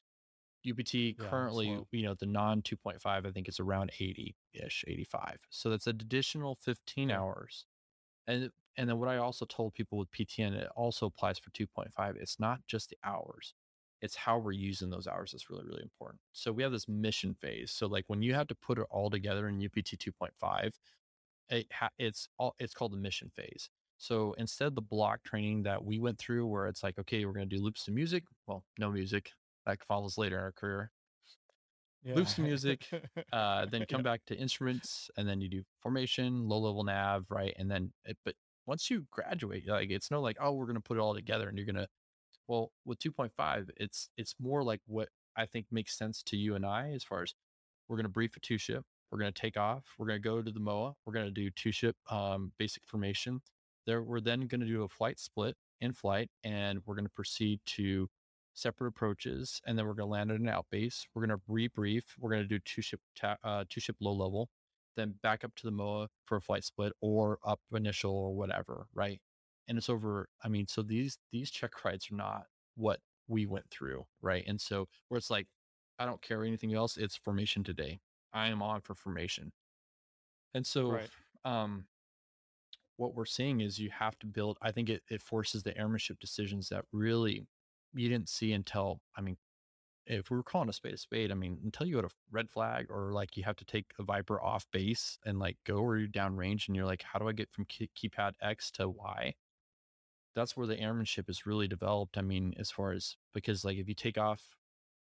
U P T Yeah, currently, slow. you know, the non two point five, I think it's around eighty ish, eighty-five. So that's an additional fifteen Okay. hours. And and then what I also told people with P T N, it also applies for two point five. It's not just the hours, it's how we're using those hours that's really, really important. So we have this mission phase. So like when you have to put it all together in U P T two point five, it ha- it's all it's called the mission phase. So instead of the block training that we went through, where it's like, okay, we're going to do loops to music. Well, no music, that follows later in our career. Yeah. Loops to music, uh, then come Yeah. back to instruments, and then you do formation, low level nav, right? And then, it, but once you graduate, like it's no like, oh, we're going to put it all together, and you're going to. Well, with two point five, it's it's more like what I think makes sense to you and I, as far as we're going to brief a two ship. We're going to take off. We're going to go to the M O A. We're going to do two ship um, basic formation. There, we're then going to do a flight split in flight, and we're going to proceed to separate approaches, and then we're going to land at an out base. We're going to rebrief. We're going to do two ship ta- uh, two ship low level, then back up to the M O A for a flight split or up initial or whatever, right? And it's over. I mean, so these these check rides are not what we went through, right? And so where it's like, I don't care anything else. It's formation today. I am on for formation. And so, Right. um, what we're seeing is you have to build, I think it, it forces the airmanship decisions that really you didn't see until, I mean, if we were calling a spade a spade, I mean, until you go to red flag, or like you have to take the Viper off base and like go or you're down range and you're like, how do I get from key, keypad X to Y? That's where the airmanship is really developed. I mean, as far as, because like if you take off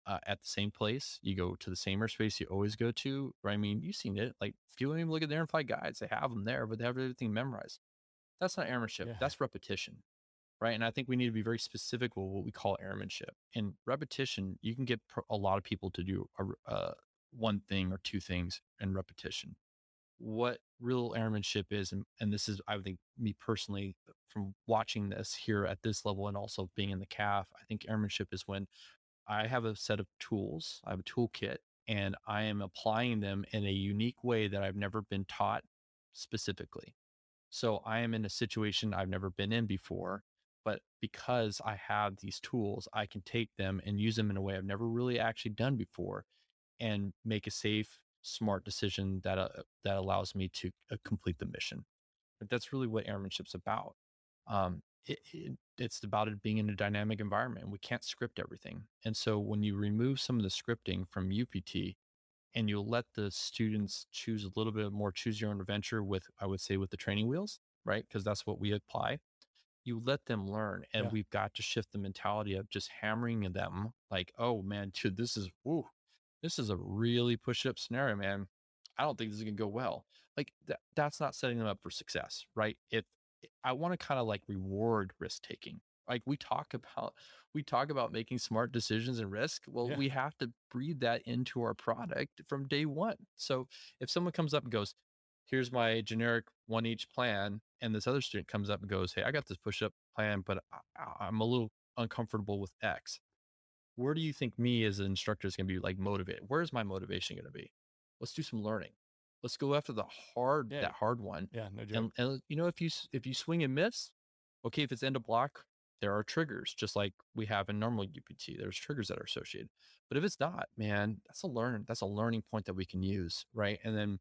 uh, at the same place. You go to the same airspace you always go to. Right? I mean, you've seen it. Like if you even look at their in-flight guides, they have them there, but they have everything memorized. That's not airmanship. Yeah. That's repetition. Right. And I think we need to be very specific with what we call airmanship. And repetition, you can get a lot of people to do a, uh, one thing or two things in repetition. What real airmanship is, and, and this is, I think, me personally, from watching this here at this level and also being in the C A F, I think airmanship is when I have a set of tools, I have a toolkit, and I am applying them in a unique way that I've never been taught specifically. So I am in a situation I've never been in before, but because I have these tools, I can take them and use them in a way I've never really actually done before and make a safe, smart decision that uh, that allows me to uh, complete the mission. But that's really what airmanship's about. Um, it, it, it's about it being in a dynamic environment. We can't script everything. And so when you remove some of the scripting from U P T and you let the students choose a little bit more choose your own adventure with, I would say, with the training wheels, right? Because that's what we apply. You let them learn, and Yeah. we've got to shift the mentality of just hammering them like, oh man, dude, this is, ooh, this is a really push up scenario, man. I don't think this is going to go well. Like that, that's not setting them up for success, right? If I want to kind of like reward risk taking, like we talk about, we talk about making smart decisions and risk. Well, Yeah. we have to breathe that into our product from day one. So if someone comes up and goes, here's my generic one each plan, and this other student comes up and goes, hey, I got this push up plan, but I, I'm a little uncomfortable with X. Where do you think me as an instructor is going to be like motivated? Where's my motivation going to be? Let's do some learning. Let's go after the hard, Yeah. that hard one. Yeah, no joke. And, and you know, if you, s- if you swing and miss, okay, if it's end of block, there are triggers, just like we have in normal U P T. There's triggers that are associated. But if it's not, man, that's a learn, that's a learning point that we can use, right? And then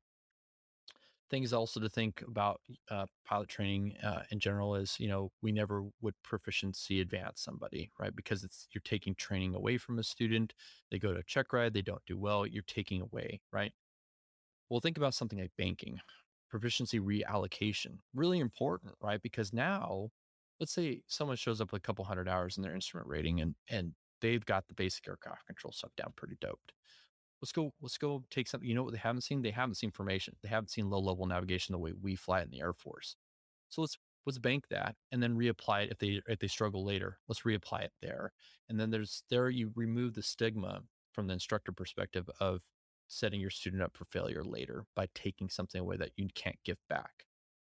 things also to think about uh, pilot training uh, in general is, you know, we never would proficiency advance somebody, right? Because it's, you're taking training away from a student. They go to a check ride, they don't do well, you're taking away, right? Well, think about something like banking, proficiency reallocation, really important, right? Because now, let's say someone shows up with a couple hundred hours in their instrument rating and and they've got the basic aircraft control stuff down pretty doped. Let's go, let's go take something. You know what they haven't seen? They haven't seen formation. They haven't seen low level navigation the way we fly it in the Air Force. So let's let's bank that and then reapply it if they if they struggle later. Let's reapply it there. And then there's there you remove the stigma from the instructor perspective of setting your student up for failure later by taking something away that you can't give back.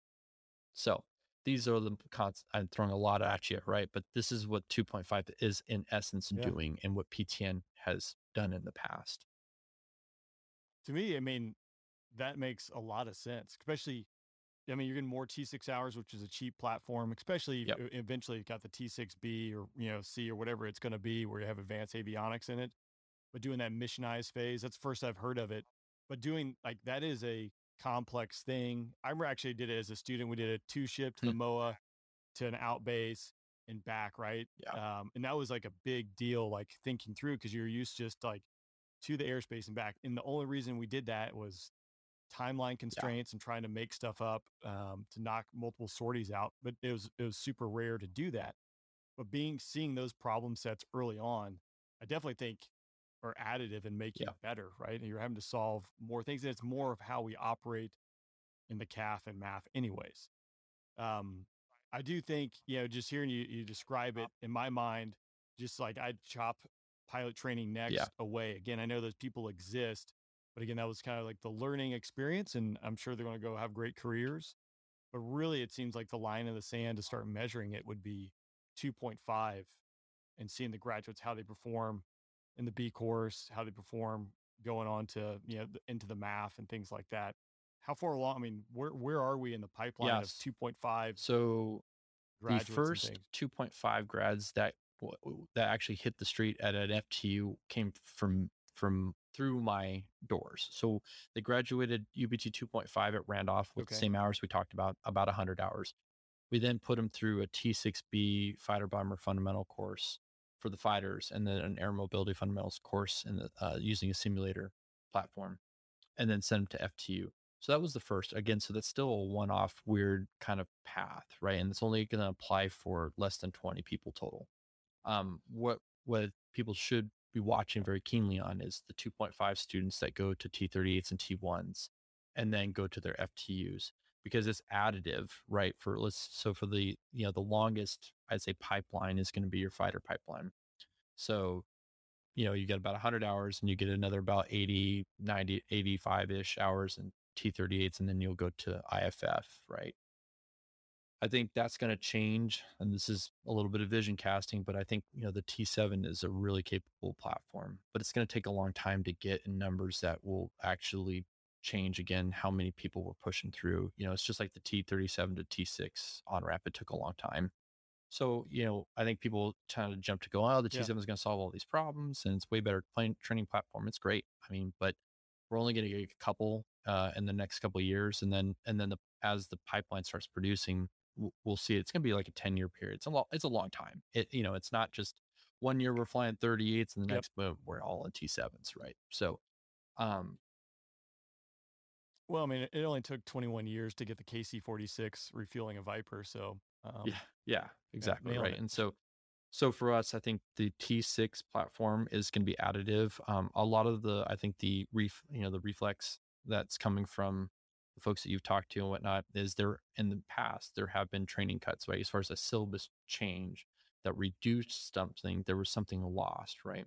So these are the cons. I'm throwing a lot at you, right? But this is what two point five is in essence Yeah. doing and what P T N has done in the past. To me, I mean, that makes a lot of sense, especially, I mean, you're getting more T six hours, which is a cheap platform, especially Yep. if e- eventually you got the T six B or, you know, C or whatever it's going to be where you have advanced avionics in it. But doing that missionized phase, that's the first I've heard of it. But doing like that is a complex thing. I remember actually did it as a student. We did a two ship to the M O A to an out base and back, right? Yeah. Um, and that was like a big deal, like thinking through because you're used just like to the airspace and back. And the only reason we did that was timeline constraints and trying to make stuff up um, to knock multiple sorties out. But it was it was super rare to do that. But being seeing those problem sets early on, I definitely think are additive and make Yeah. it better, right? And you're having to solve more things. And it's more of how we operate in the C A F and M A F, anyways. Um, I do think, you know, just hearing you you describe it in my mind, just like I'd chop pilot training next Yeah. away. Again, I know those people exist, but again, that was kind of like the learning experience, and I'm sure they're going to go have great careers. But really, it seems like the line in the sand to start measuring it would be two point five and seeing the graduates, how they perform in the B course, how they perform going on to, you know, the, into the M A F and things like that. How far along? I mean, where where are we in the pipeline Yes. of two point five So the graduates and first things? two point five grads that w- w- that actually hit the street at an F T U came from from through my doors. So they graduated U B T two point five at Randolph with the Okay. same hours we talked about, about one hundred hours. We then put them through a T six B fighter bomber fundamental course for the fighters, and then an air mobility fundamentals course in the, uh, using a simulator platform, and then send them to F T U. So that was the first. Again, so that's still a one-off weird kind of path, right? And it's only going to apply for less than twenty people total. Um, what what people should be watching very keenly on is the two point five students that go to T thirty-eights and T ones and then go to their F T Us, because it's additive, right? For let's so for the you know the longest, I'd say, pipeline is going to be your fighter pipeline. So you know you get about one hundred hours and you get another about eighty, ninety, eighty-five-ish hours in T thirty-eights, and then you'll go to I F F, right? I think that's going to change, and this is a little bit of vision casting, but I think you know the T seven is a really capable platform, but it's going to take a long time to get in numbers that will actually change again how many people we're pushing through. You know, it's just like the T thirty-seven to T six on ramp. It took a long time. So, you know, I think people trying to jump to go, oh, the T seven yeah. is going to solve all these problems and it's way better plane training platform. It's great. I mean, but we're only going to get a couple uh, in the next couple of years, and then and then the as the pipeline starts producing, we'll, we'll see. It's going to be like a ten year period. It's a lot. It's a long time. It you know, it's not just one year we're flying thirty-eights and the next yep. boom we're all in T sevens, right? So, um, well, I mean, it only took twenty-one years to get the K C forty-six refueling a Viper. So, um, yeah, yeah, exactly, yeah, right. it. And so. So for us, I think the T six platform is going to be additive. Um, a lot of the, I think the ref, you know, the reflex that's coming from the folks that you've talked to and whatnot is there in the past, there have been training cuts, right? As far as a syllabus change that reduced something, there was something lost, right?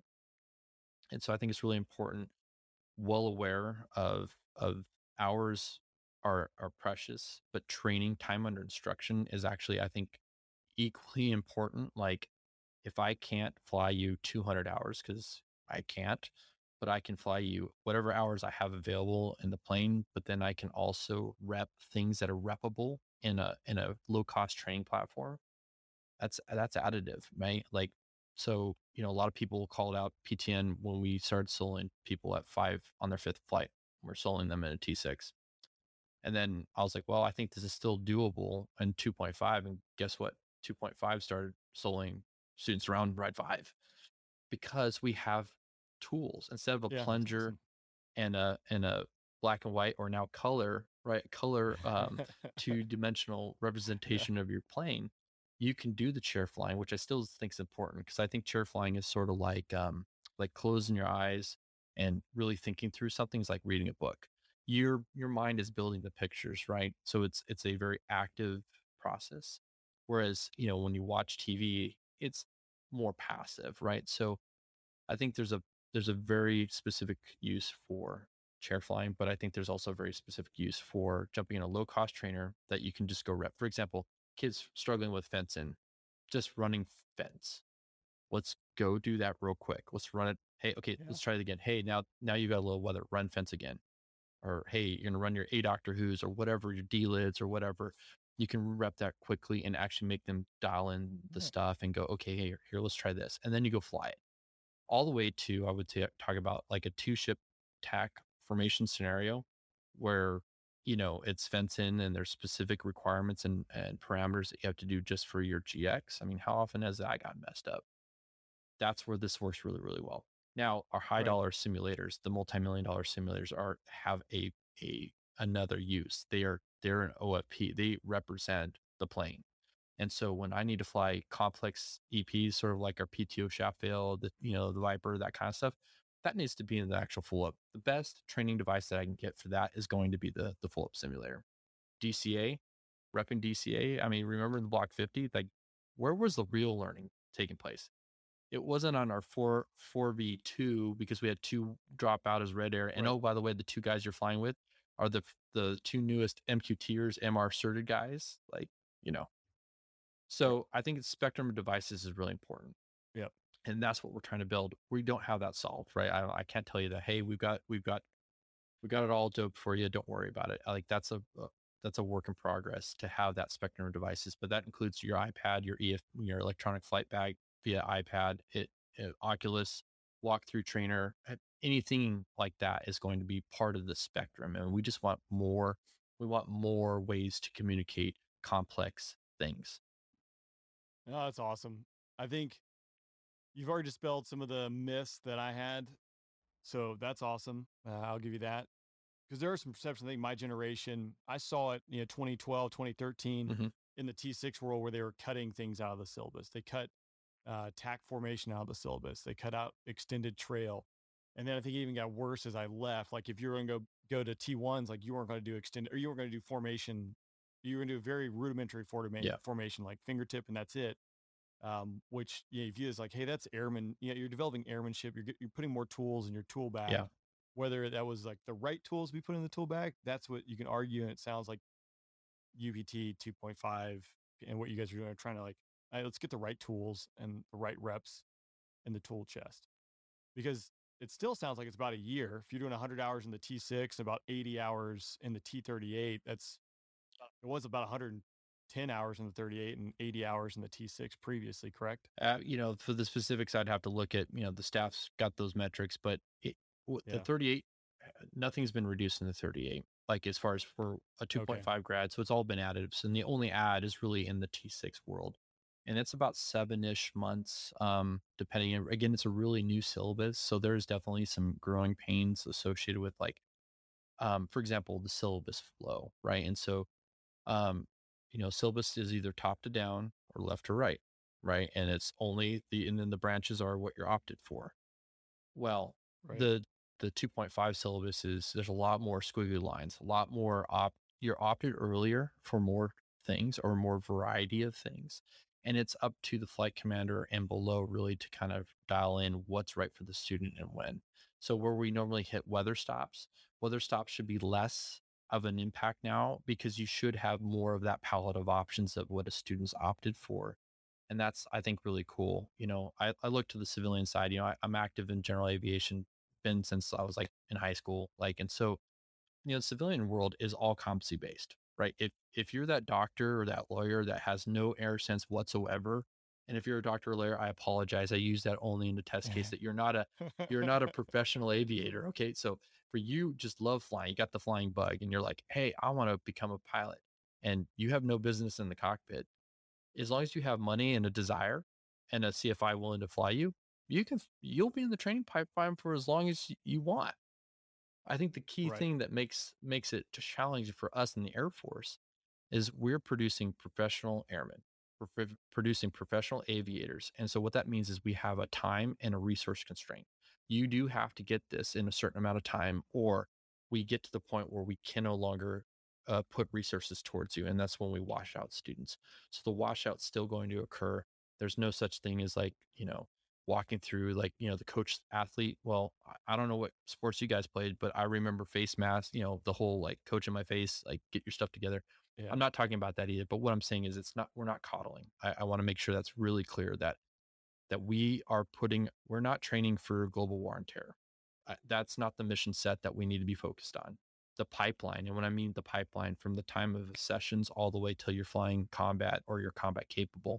And so I think it's really important, well aware of, of hours are, are precious, but training time under instruction is actually, I think, equally important. Like, if I can't fly you two hundred hours, because I can't, but I can fly you whatever hours I have available in the plane, but then I can also rep things that are repable in a in a low cost training platform. That's that's additive, right? Like, so you know, a lot of people called out P T N when we started soloing people at five on their fifth flight. We're soloing them in a T six. And then I was like, well, I think this is still doable in two point five. And guess what? two point five started soloing students around ride five, because we have tools instead of a yeah, plunger awesome. and a and a black and white, or now color, right? Color um, two-dimensional representation of your plane. You can do the chair flying, which I still think is important, because I think chair flying is sort of like um, like closing your eyes and really thinking through something is like reading a book. Your your mind is building the pictures, right? So it's it's a very active process. Whereas, you know, when you watch T V, it's more passive, right? So I think there's a there's a very specific use for chair flying, but I think there's also a very specific use for jumping in a low cost trainer that you can just go rep. For example, kids struggling with fencing, just running fence. Let's go do that real quick. Let's run it. Hey, okay, yeah. let's try it again. Hey, now now you got a little weather, run fence again. Or hey, you're gonna run your A Doctor Who's or whatever, your D lids or whatever. You can rep that quickly and actually make them dial in the yeah. stuff and go, okay, here, here, let's try this. And then you go fly it. All the way to, I would say, talk about like a two ship tack formation scenario where, you know, it's fence in and there's specific requirements and, and parameters that you have to do just for your G X. I mean, how often has that gotten messed up? That's where this works really, really well. Now, our high right. dollar simulators, the multi-million dollar simulators are have a, a, another use. They are, they're an O F P. They represent the plane. And so when I need to fly complex E Ps, sort of like our P T O shaft fail, the, you know, the Viper, that kind of stuff, that needs to be in the actual full up. The best training device that I can get for that is going to be the, the full up simulator. D C A, repping D C A. I mean, remember the Block fifty, like where was the real learning taking place? It wasn't on our four, four V two because we had two drop out as red air. And right. oh, by the way, the two guys you're flying with are the the two newest M Q Ters, M R certed guys. Like, you know. So I think the spectrum of devices is really important. Yep. And that's what we're trying to build. We don't have that solved, right? I, I can't tell you that, hey, we've got, we've got, we got it all doped for you. Don't worry about it. Like that's a, uh, that's a work in progress to have that spectrum of devices, but that includes your iPad, your E F, your electronic flight bag via iPad, it, it Oculus, walkthrough trainer, anything like that is going to be part of the spectrum. And we just want more, we want more ways to communicate complex things. Oh, that's awesome. I think you've already dispelled some of the myths that I had. So that's awesome. Uh, I'll give you that. Because there are some perceptions. I think my generation, I saw it, you know, twenty twelve, twenty thirteen mm-hmm. in the T six world where they were cutting things out of the syllabus. They cut uh, tack formation out of the syllabus. They cut out extended trail. And then I think it even got worse as I left. Like if you were going to go, go to T ones, like you weren't going to do extended, or you weren't going to do formation. You were going to do a very rudimentary formation, Yeah. formation like fingertip, and that's it. Um, which you know, you view as like, hey, that's airman. You know, you're developing airmanship. You're you're putting more tools in your tool bag. Yeah. Whether that was like the right tools to be put in the tool bag, that's what you can argue. And it sounds like U P T two point five and what you guys are doing are trying to like, all right, let's get the right tools and the right reps in the tool chest, because it still sounds like it's about a year. If you're doing one hundred hours in the T six, about eighty hours in the T thirty-eight, that's it was about one hundred ten hours in the thirty-eight and eighty hours in the T six previously, correct? Uh, you know, for the specifics, I'd have to look at, you know, the staff's got those metrics, but it, w- the Yeah. thirty-eight, uh, nothing's been reduced in the thirty-eight, like as far as for a two point five grad. So it's all been additives. And the only add is really in the T six world. And it's about seven-ish months, um, depending. on- Again, it's a really new syllabus. So there's definitely some growing pains associated with like, um, for example, the syllabus flow, right? And so, um, you know, syllabus is either top to down or left to right, right? And it's only the, and then the branches are what you're opted for. Well, Right. the the two point five syllabus is, there's a lot more squiggly lines, a lot more op, you're opted earlier for more things or more variety of things. And it's up to the flight commander and below really to kind of dial in what's right for the student and when. So where we normally hit weather stops, weather stops should be less of an impact now, because you should have more of that palette of options of what a student's opted for. And that's, I think, really cool. You know, I, I look to the civilian side. You know, I, I'm active in general aviation, been since I was like in high school. Like, and so, you know, the civilian world is all competency based, right? If if you're that doctor or that lawyer that has no air sense whatsoever, and if you're a doctor or lawyer, I apologize. I use that only in the test case that you're not a you're not a professional aviator. Okay, so for you, just love flying. You got the flying bug, and you're like, hey, I want to become a pilot, and you have no business in the cockpit. As long as you have money and a desire and a C F I willing to fly you, you can you'll be in the training pipeline for as long as you want. I think the key Right. thing that makes makes it challenging for us in the Air Force is we're producing professional airmen, we're pro- producing professional aviators. And so what that means is we have a time and a resource constraint. You do have to get this in a certain amount of time, or we get to the point where we can no longer uh, put resources towards you. And that's when we wash out students. So the washout's still going to occur. There's no such thing as like, you know, walking through like, you know, the coach athlete. Well, I- I don't know what sports you guys played, but I remember face mask, you know, the whole like coach in my face, like get your stuff together. Yeah. I'm not talking about that either, but what I'm saying is it's not, we're not coddling. I, I want to make sure that's really clear that, that we are putting, we're not training for global war and terror. Uh, that's not the mission set that we need to be focused on. The pipeline, and when I mean the pipeline, from the time of sessions all the way till you're flying combat or you're combat capable,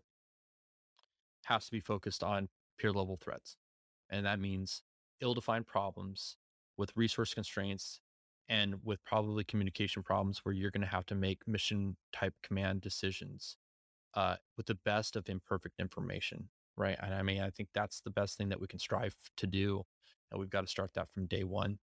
has to be focused on peer level threats. And that means ill-defined problems with resource constraints and with probably communication problems where you're going to have to make mission type command decisions uh, with the best of imperfect information, right? And I mean, I think that's the best thing that we can strive to do. And we've got to start that from day one.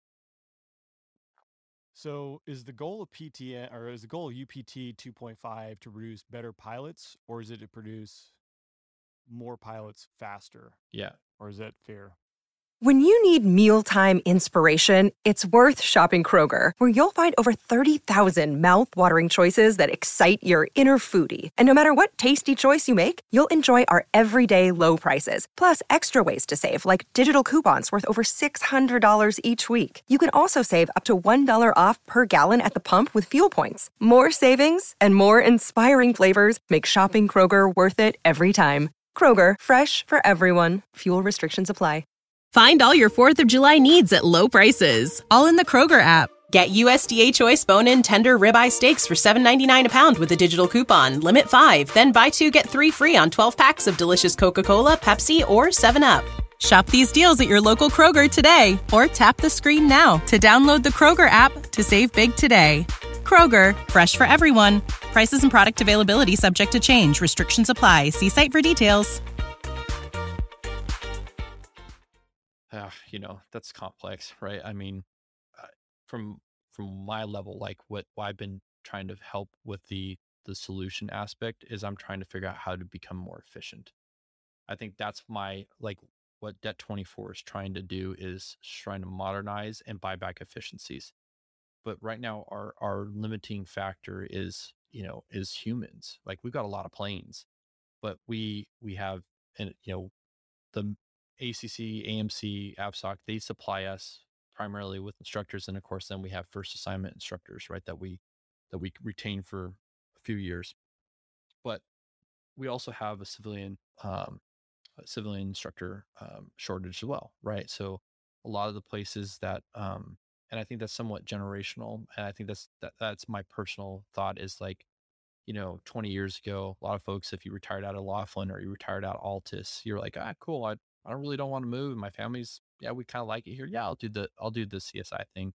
So is the goal of P T N or is the goal of U P T two point five to produce better pilots, or is it to produce more pilots faster, Yeah. or is that fair? When you need mealtime inspiration, it's worth shopping Kroger, where you'll find over thirty thousand mouth-watering choices that excite your inner foodie. And no matter what tasty choice you make, you'll enjoy our everyday low prices, plus extra ways to save, like digital coupons worth over six hundred dollars each week. You can also save up to one dollar off per gallon at the pump with fuel points. More savings and more inspiring flavors make shopping Kroger worth it every time. Kroger, fresh for everyone. Fuel restrictions apply. Find all your fourth of July needs at low prices, all in the Kroger app. Get U S D A Choice bone-in tender ribeye steaks for seven ninety-nine a pound with a digital coupon. Limit five, then buy two, get three free on twelve packs of delicious Coca-Cola, Pepsi, or seven up. Shop these deals at your local Kroger today, or tap the screen now to download the Kroger app to save big today. Kroger, fresh for everyone. Prices and product availability subject to change. Restrictions apply. See site for details. Uh, you know, that's complex, right? I mean, uh, from from my level, like what, what I've been trying to help with the the solution aspect is I'm trying to figure out how to become more efficient. I think that's my, like, what Det twenty-four is trying to do is trying to modernize and buy back efficiencies. But right now, our our limiting factor is, you know, is humans. Like, we've got a lot of planes, but we we have, and you know, the A C C, A M C, AVSOC, they supply us primarily with instructors, and of course, then we have first assignment instructors, right? That we that we retain for a few years. But we also have a civilian um, a civilian instructor um, shortage as well, right? So a lot of the places that, um, and I think that's somewhat generational, and I think that's that, that's my personal thought is like, you know, twenty years ago, a lot of folks, if you retired out of Laughlin or you retired out of Altus, you're like, ah, cool. I, I don't really don't want to move. My family's, yeah, we kind of like it here. Yeah, I'll do the, I'll do the C S I thing.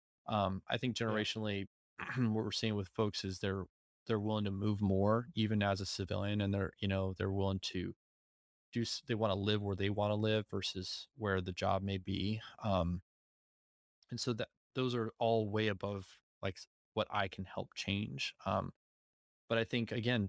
Um, I think generationally, yeah. what we're seeing with folks is they're, they're willing to move more, even as a civilian, and they're, you know, they're willing to do, they want to live where they want to live versus where the job may be. Um, and so that those are all way above like what I can help change. Um, but I think again,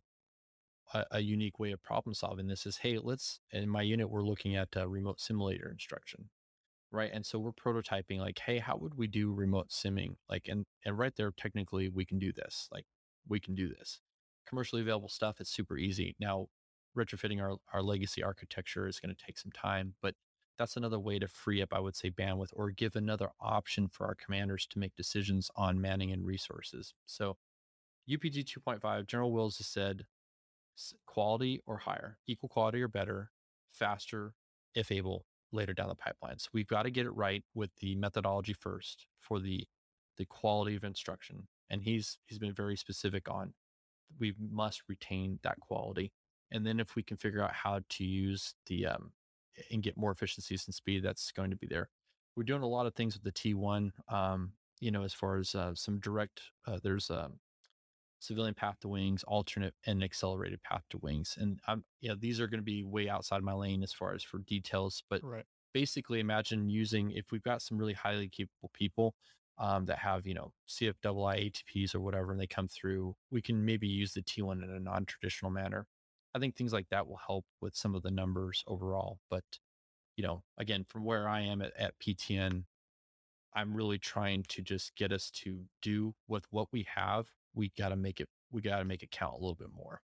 a, a unique way of problem solving this is, hey, let's, in my unit, we're looking at uh, remote simulator instruction, right? And so we're prototyping like, hey, how would we do remote simming? Like, and, and right there, technically we can do this. Like we can do this. Commercially available stuff, it's super easy. Now, retrofitting our, our legacy architecture is going to take some time, but that's another way to free up, I would say, bandwidth, or give another option for our commanders to make decisions on manning and resources. So U P T two point five, General Wills has said quality or higher, equal quality or better, faster, if able, later down the pipeline. So we've got to get it right with the methodology first for the the quality of instruction. And he's he's been very specific on we must retain that quality. And then if we can figure out how to use the um and get more efficiencies and speed, that's going to be there. We're doing a lot of things with the T one, um, you know, as far as uh, some direct, uh, there's um, civilian path to wings, alternate and accelerated path to wings. And I'm, you know, these are going to be way outside my lane as far as for details, but Right. basically imagine using, if we've got some really highly capable people um, that have, you know, C F I I A T Ps or whatever, and they come through, we can maybe use the T one in a non-traditional manner. I think things like that will help with some of the numbers overall. But, you know, again, from where I am at, at P T N, I'm really trying to just get us to do with what we have. We got to make it, we got to make it count a little bit more.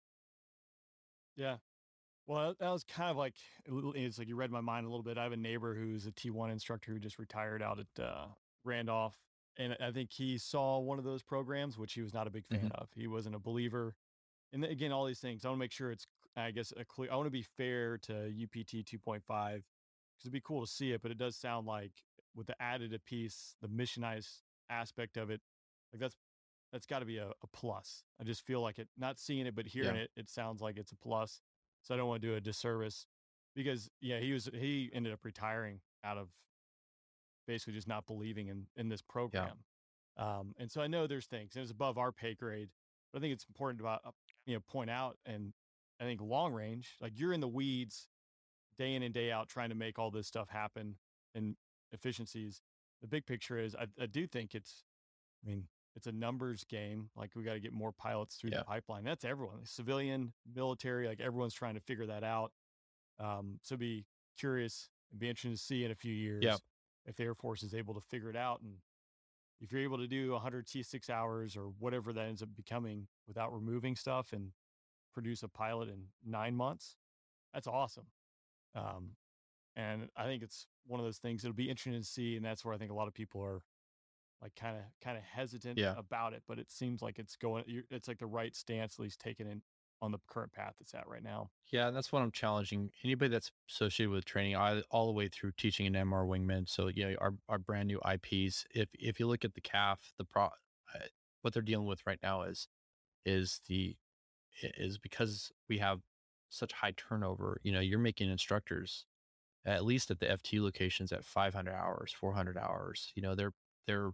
Yeah. Well, that was kind of like, it's like you read my mind a little bit. I have a neighbor who's a T one instructor who just retired out at uh, Randolph. And I think he saw one of those programs, which he was not a big fan Mhm. of. He wasn't a believer. And then, again, all these things, I want to make sure it's, I guess, a clear, I want to be fair to U P T two point five because it'd be cool to see it, but it does sound like with the added piece, the missionized aspect of it, like that's, that's got to be a, a plus. I just feel like it, not seeing it, but hearing Yeah. it, it sounds like it's a plus. So I don't want to do a disservice because yeah, he was, he ended up retiring out of basically just not believing in, in this program. Um, and so I know there's things, and it's above our pay grade, but I think it's important to, uh, you know, point out, and I think long range, like you're in the weeds day in and day out, trying to make all this stuff happen and efficiencies. The big picture is I, I do think it's, I mean, it's a numbers game. Like we got to get more pilots through Yeah. the pipeline. That's everyone, civilian, military, like everyone's trying to figure that out. Um, so be curious and be interested to see in a few years Yeah. if the Air Force is able to figure it out. And if you're able to do one hundred T six hours or whatever that ends up becoming without removing stuff and produce a pilot in nine months, that's awesome. Um, and I think it's one of those things that'll be interesting to see. And that's where I think a lot of people are like kind of kind of hesitant Yeah. about it, but it seems like it's going, you're- it's like the right stance, at least taken in on the current path it's at right now. Yeah, and that's what I'm challenging anybody that's associated with training, I, all the way through teaching an M R wingman. So yeah, our, our brand new I Ps. If if you look at the C A F, the pro, uh, what they're dealing with right now is is the is because we have such high turnover. You know, you're making instructors at least at the F T locations at five hundred hours, four hundred hours. You know, they're they're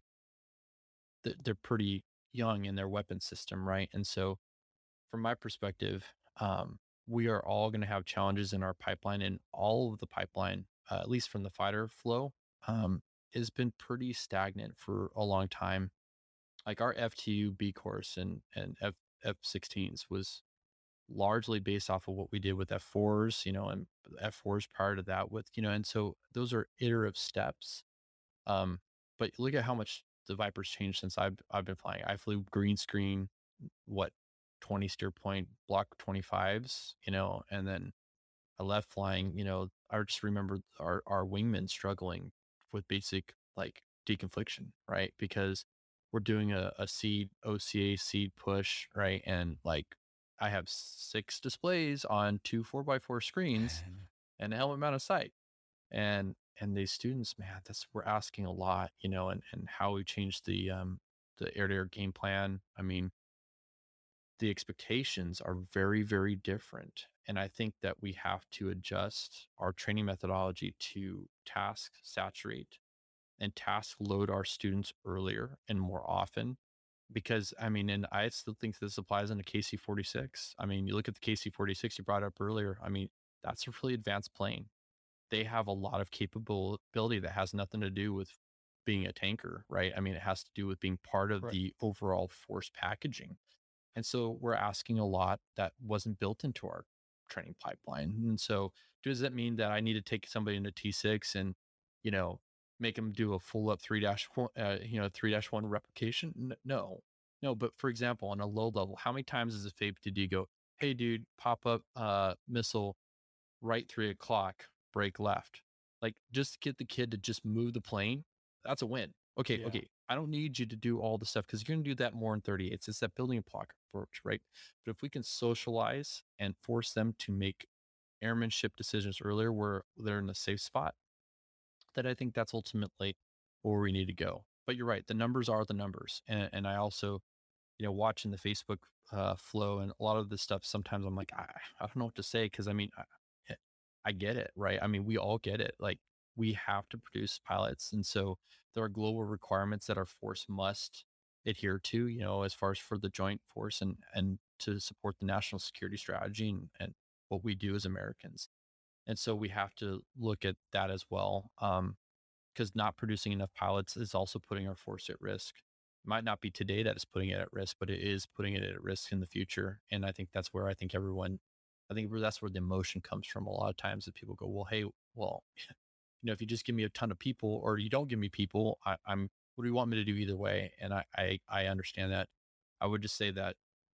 th- they're pretty young in their weapon system, right? And so, from my perspective, um, we are all going to have challenges in our pipeline, and all of the pipeline, uh, at least from the fighter flow, um, has been pretty stagnant for a long time. Like our F T U B course and and F F sixteens was largely based off of what we did with F fours, you know, and F fours prior to that with, you know, and so those are iterative steps. Um, but look at how much the Viper's changed since I've I've been flying. I flew green screen, what, twenty steer point block twenty-fives, you know, and then I left flying, you know, I just remember our, our wingmen struggling with basic like deconfliction, right? Because we're doing a, a seed O C A seed push, right? And like I have six displays on two four by four screens and a helmet mounted sight. And and these students, man, that's we're asking a lot, you know, and, and how we changed the um the air to air game plan. I mean, the expectations are very, very different. And I think that we have to adjust our training methodology to task saturate and task load our students earlier and more often. Because I mean, and I still think this applies in the K C forty-six. I mean, you look at the K C forty-six you brought up earlier. I mean, that's a really advanced plane. They have a lot of capability that has nothing to do with being a tanker, right? I mean, it has to do with being part of Right. the overall force packaging. And so we're asking a lot that wasn't built into our training pipeline. And so does that mean that I need to take somebody into T six and, you know, make them do a full up three dash one, uh, you know, three dash one replication? N- No, no. But for example, on a low level, how many times as a F A B did you go, hey dude, pop up uh missile right three o'clock, break left? Like just get the kid to just move the plane. That's a win. Okay, Yeah. okay. I don't need you to do all the stuff because you're going to do that more in thirty-eights. It's that building block approach, right? But if we can socialize and force them to make airmanship decisions earlier where they're in a safe spot, then I think that's ultimately where we need to go. But you're right. The numbers are the numbers. And, and I also, you know, watching the Facebook uh, flow and a lot of this stuff, sometimes I'm like, I, I don't know what to say. Cause I mean, I, I get it, right? I mean, we all get it. Like we have to produce pilots. And so there are global requirements that our force must adhere to, you know, as far as for the joint force and, and to support the national security strategy and, and what we do as Americans. And so we have to look at that as well. Um, because not producing enough pilots is also putting our force at risk. It might not be today that it's putting it at risk, but it is putting it at risk in the future. And I think that's where I think everyone, I think that's where the emotion comes from. A lot of times that people go, well, hey, well, you know, if you just give me a ton of people or you don't give me people, I, I'm, what do you want me to do either way? And I, I, I understand that. I would just say that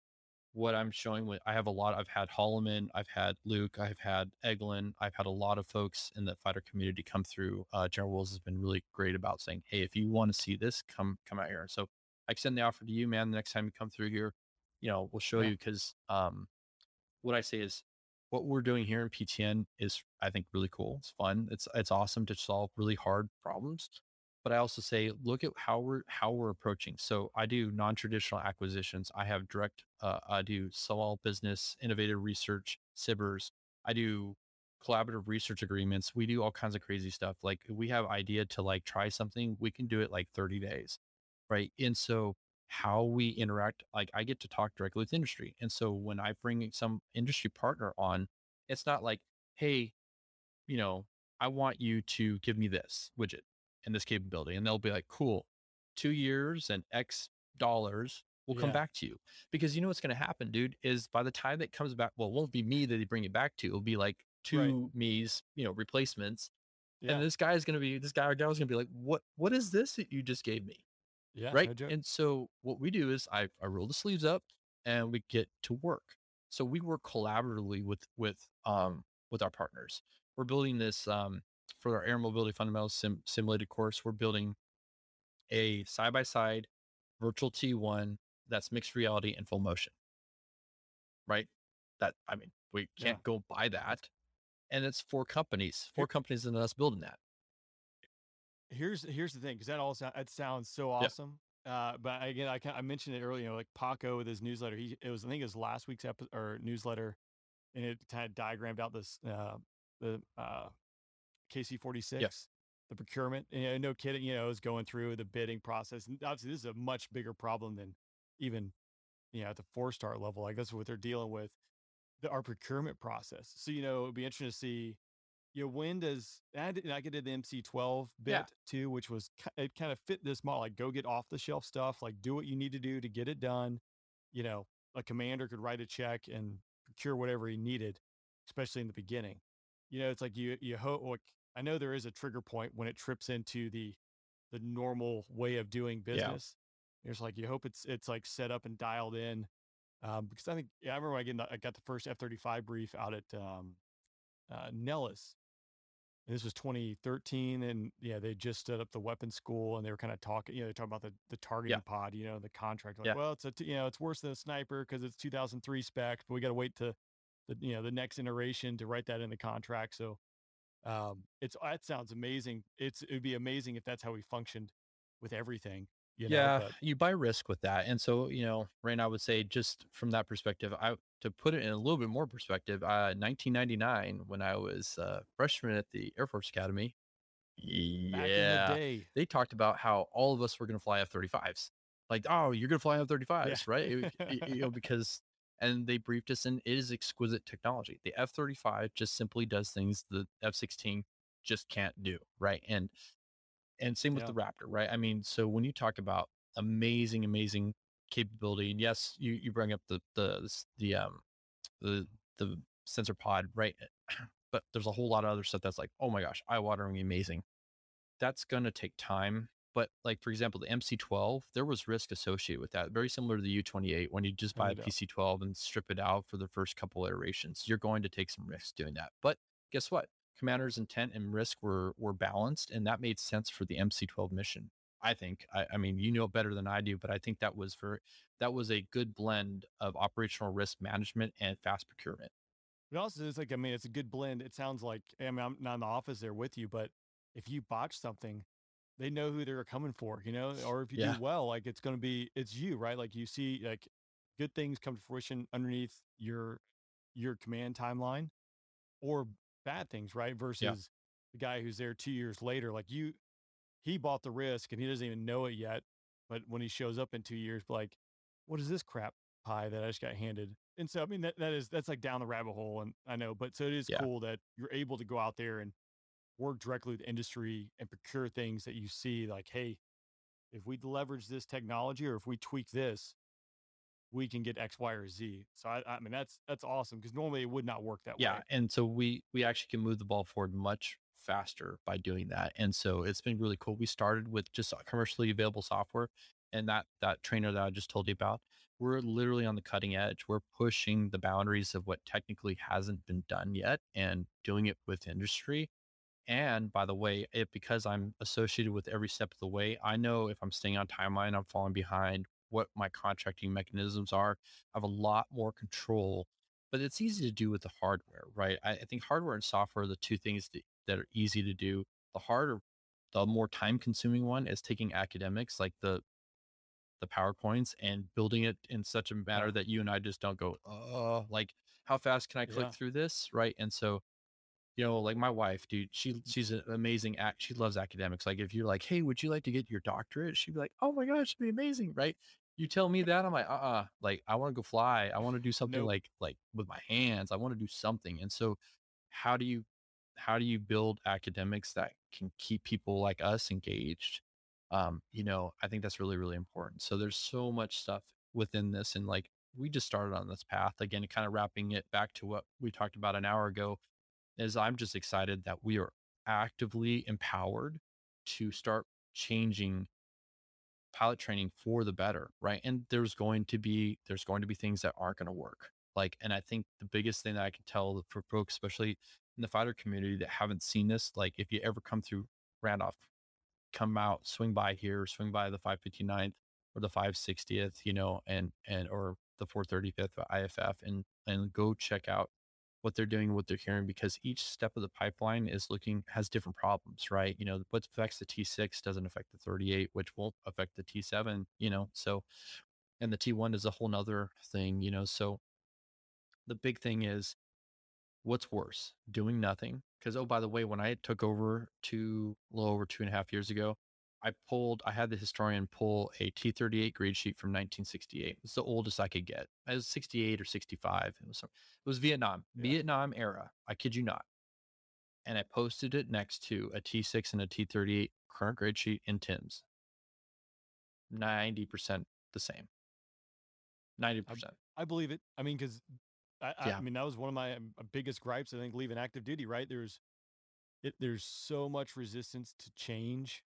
what I'm showing with, I have a lot, I've had Holloman, I've had Luke, I've had Eglin, I've had a lot of folks in the fighter community come through. Uh, General Wills has been really great about saying, hey, if you want to see this, come, come out here. So I extend the offer to you, man. The next time you come through here, you know, we'll show Yeah. you. Cause, um, what I say is what we're doing here in P T N is, I think, really cool. It's fun. It's, it's awesome to solve really hard problems. But I also say, look at how we're how we're approaching. So I do non-traditional acquisitions. I have direct. Uh, I do small business, innovative research, S I B Rs. I do collaborative research agreements. We do all kinds of crazy stuff. Like we have idea to like try something, we can do it like thirty days, right? And so how we interact, like I get to talk directly with industry. And so when I bring some industry partner on, it's not like, hey, you know, I want you to give me this widget and this capability. And they'll be like, cool, two years and X dollars will come Yeah. back to you. Because you know what's going to happen, dude, is by the time that comes back, well, it won't be me that they bring it back to. It'll be like two me's, you know, replacements. Yeah. And this guy is going to be, this guy or gal is going to be like, what, what is this that you just gave me? Yeah. Right. No joke. And so what we do is I, I roll the sleeves up and we get to work. So we work collaboratively with, with, um, with our partners. We're building this, um, for our air mobility fundamentals sim- simulated course. We're building a side-by-side virtual T one that's mixed reality and full motion. Right. That, I mean, we can't Yeah. go buy that. And it's four companies, four companies and us building that. Here's here's the thing, because that all sound, that sounds so Yep. awesome. Uh, but again, I kind I mentioned it earlier. You know, like Paco with his newsletter. He it was I think it was last week's episode or newsletter, and it kind of diagrammed out this uh, the uh, K C forty-six, the procurement. And, you know, no kidding, you know, it was going through the bidding process. And obviously, this is a much bigger problem than even you know at the four star level. Like that's what they're dealing with, the, our procurement process. So you know, it'd be interesting to see. You know, when does and I did the M C twelve bit Yeah. too, which was ki- it kind of fit this model. Like, go get off the shelf stuff, like do what you need to do to get it done. You know, a commander could write a check and procure whatever he needed, especially in the beginning. You know, it's like you you hope. Like, I know there is a trigger point when it trips into the the normal way of doing Yeah. business. It's like you hope it's it's like set up and dialed in. Um, because I think yeah, I remember I, getting, I got the first F thirty-five brief out at um, uh, Nellis. And this was twenty thirteen, and yeah, they just stood up the weapons school, and they were kind of talking. You know, they're talking about the the targeting Yeah. pod. You know, the contract. Like, Yeah. well, it's a t- you know, it's worse than a sniper because it's two thousand three specs, but we got to wait to the you know the next iteration to write that in the contract. So um, it's that sounds amazing. It's it'd be amazing if that's how we functioned with everything. You know, Yeah, but you buy risk with that. And so, you know, right now I would say just from that perspective, I to put it in a little bit more perspective, uh nineteen ninety-nine when I was a freshman at the Air Force Academy, back in the yeah, day, they talked about how all of us were going to fly F thirty-fives. Like, oh, you're going to fly F yeah, thirty-fives, right? It- it- you know, because and they briefed us, and it is exquisite technology. The F thirty-five just simply does things the F sixteen just can't do, right? And and same with yeah, the Raptor, right? I mean, so when you talk about amazing, amazing capability, and yes, you you bring up the the s- the um the the sensor pod, right? But there's a whole lot of other stuff that's like, oh my gosh, eye-watering amazing. That's gonna take time. But like for example, the M C twelve, there was risk associated with that, very similar to the U twenty-eight. When you just buy no a doubt. P C twelve and strip it out for the first couple iterations, you're going to take some risks doing that. But guess what? Commander's intent and risk were were balanced, and that made sense for the M C twelve mission. I think. I, I mean, you know it better than I do, but I think that was for that was a good blend of operational risk management and fast procurement. But also, it's like I mean, it's a good blend. It sounds like I mean, I'm not in the office there with you, but if you botch something, they know who they're coming for, you know, or if you do Yeah. well, like it's going to be, it's you, right? Like you see like good things come to fruition underneath your, your command timeline or bad things, right? Yeah. Versus the guy who's there two years later, like you, he bought the risk and he doesn't even know it yet. But when he shows up in two years, like, what is this crap pie that I just got handed? And so, I mean, that, that is, that's like down the rabbit hole. And I know, but so it is Yeah. cool that you're able to go out there and work directly with industry and procure things that you see like, hey, if we leverage this technology or if we tweak this, we can get X, Y, or Z. So I, I mean, that's that's awesome because normally it would not work that Yeah, way. and so we we actually can move the ball forward much faster by doing that. And so it's been really cool. We started with just commercially available software, and that that trainer that I just told you about, we're literally on the cutting edge. We're pushing the boundaries of what technically hasn't been done yet and doing it with industry. And by the way, it because I'm associated with every step of the way, I know if I'm staying on timeline, I'm falling behind, what my contracting mechanisms are. I have a lot more control, but it's easy to do with the hardware, right? I, I think hardware and software are the two things that, that are easy to do. The harder, the more time consuming one is taking academics like the the PowerPoints and building it in such a Yeah. manner that you and I just don't go, oh, like how fast can I click Yeah. through this? Right. And so you know, like my wife, dude, she she's an amazing act. She loves academics. Like if you're like, hey, would you like to get your doctorate? She'd be like, oh my gosh, it'd be amazing, right? You tell me that, I'm like, uh-uh. Like I want to go fly. I want to do something Nope. like like with my hands. I want to do something. And so, how do you how do you build academics that can keep people like us engaged? Um, you know, I think that's really really important. So there's so much stuff within this, and like we just started on this path again, kind of wrapping it back to what we talked about an hour ago is I'm just excited that we are actively empowered to start changing pilot training for the better, right? And there's going to be there's going to be things that aren't going to work. Like, and I think the biggest thing that I can tell for folks, especially in the fighter community that haven't seen this, like if you ever come through Randolph, come out, swing by here, swing by the five fifty-ninth or the five sixtieth, you know, and and or the four thirty-fifth I F F, and and go check out what they're doing, what they're hearing, because each step of the pipeline is looking has different problems, right? You know, what affects the T six doesn't affect the thirty-eight, which won't affect the T seven, you know. So, and the T one is a whole nother thing, you know. So the big thing is what's worse, doing nothing? Because, oh, by the way, when I took over two, a little over two and a half years ago, I pulled, I had the historian pull a T thirty-eight grade sheet from nineteen sixty-eight. It's the oldest I could get. It was sixty-eight or sixty-five. It was, some- it was Vietnam, Yeah. Vietnam era. I kid you not. And I posted it next to a T six and a T thirty-eight current grade sheet in Tim's. ninety percent the same. I, ninety percent. I believe it. I mean, because I, Yeah. I mean, that was one of my um, biggest gripes, I think, leaving active duty, right? There's, it, there's so much resistance to change.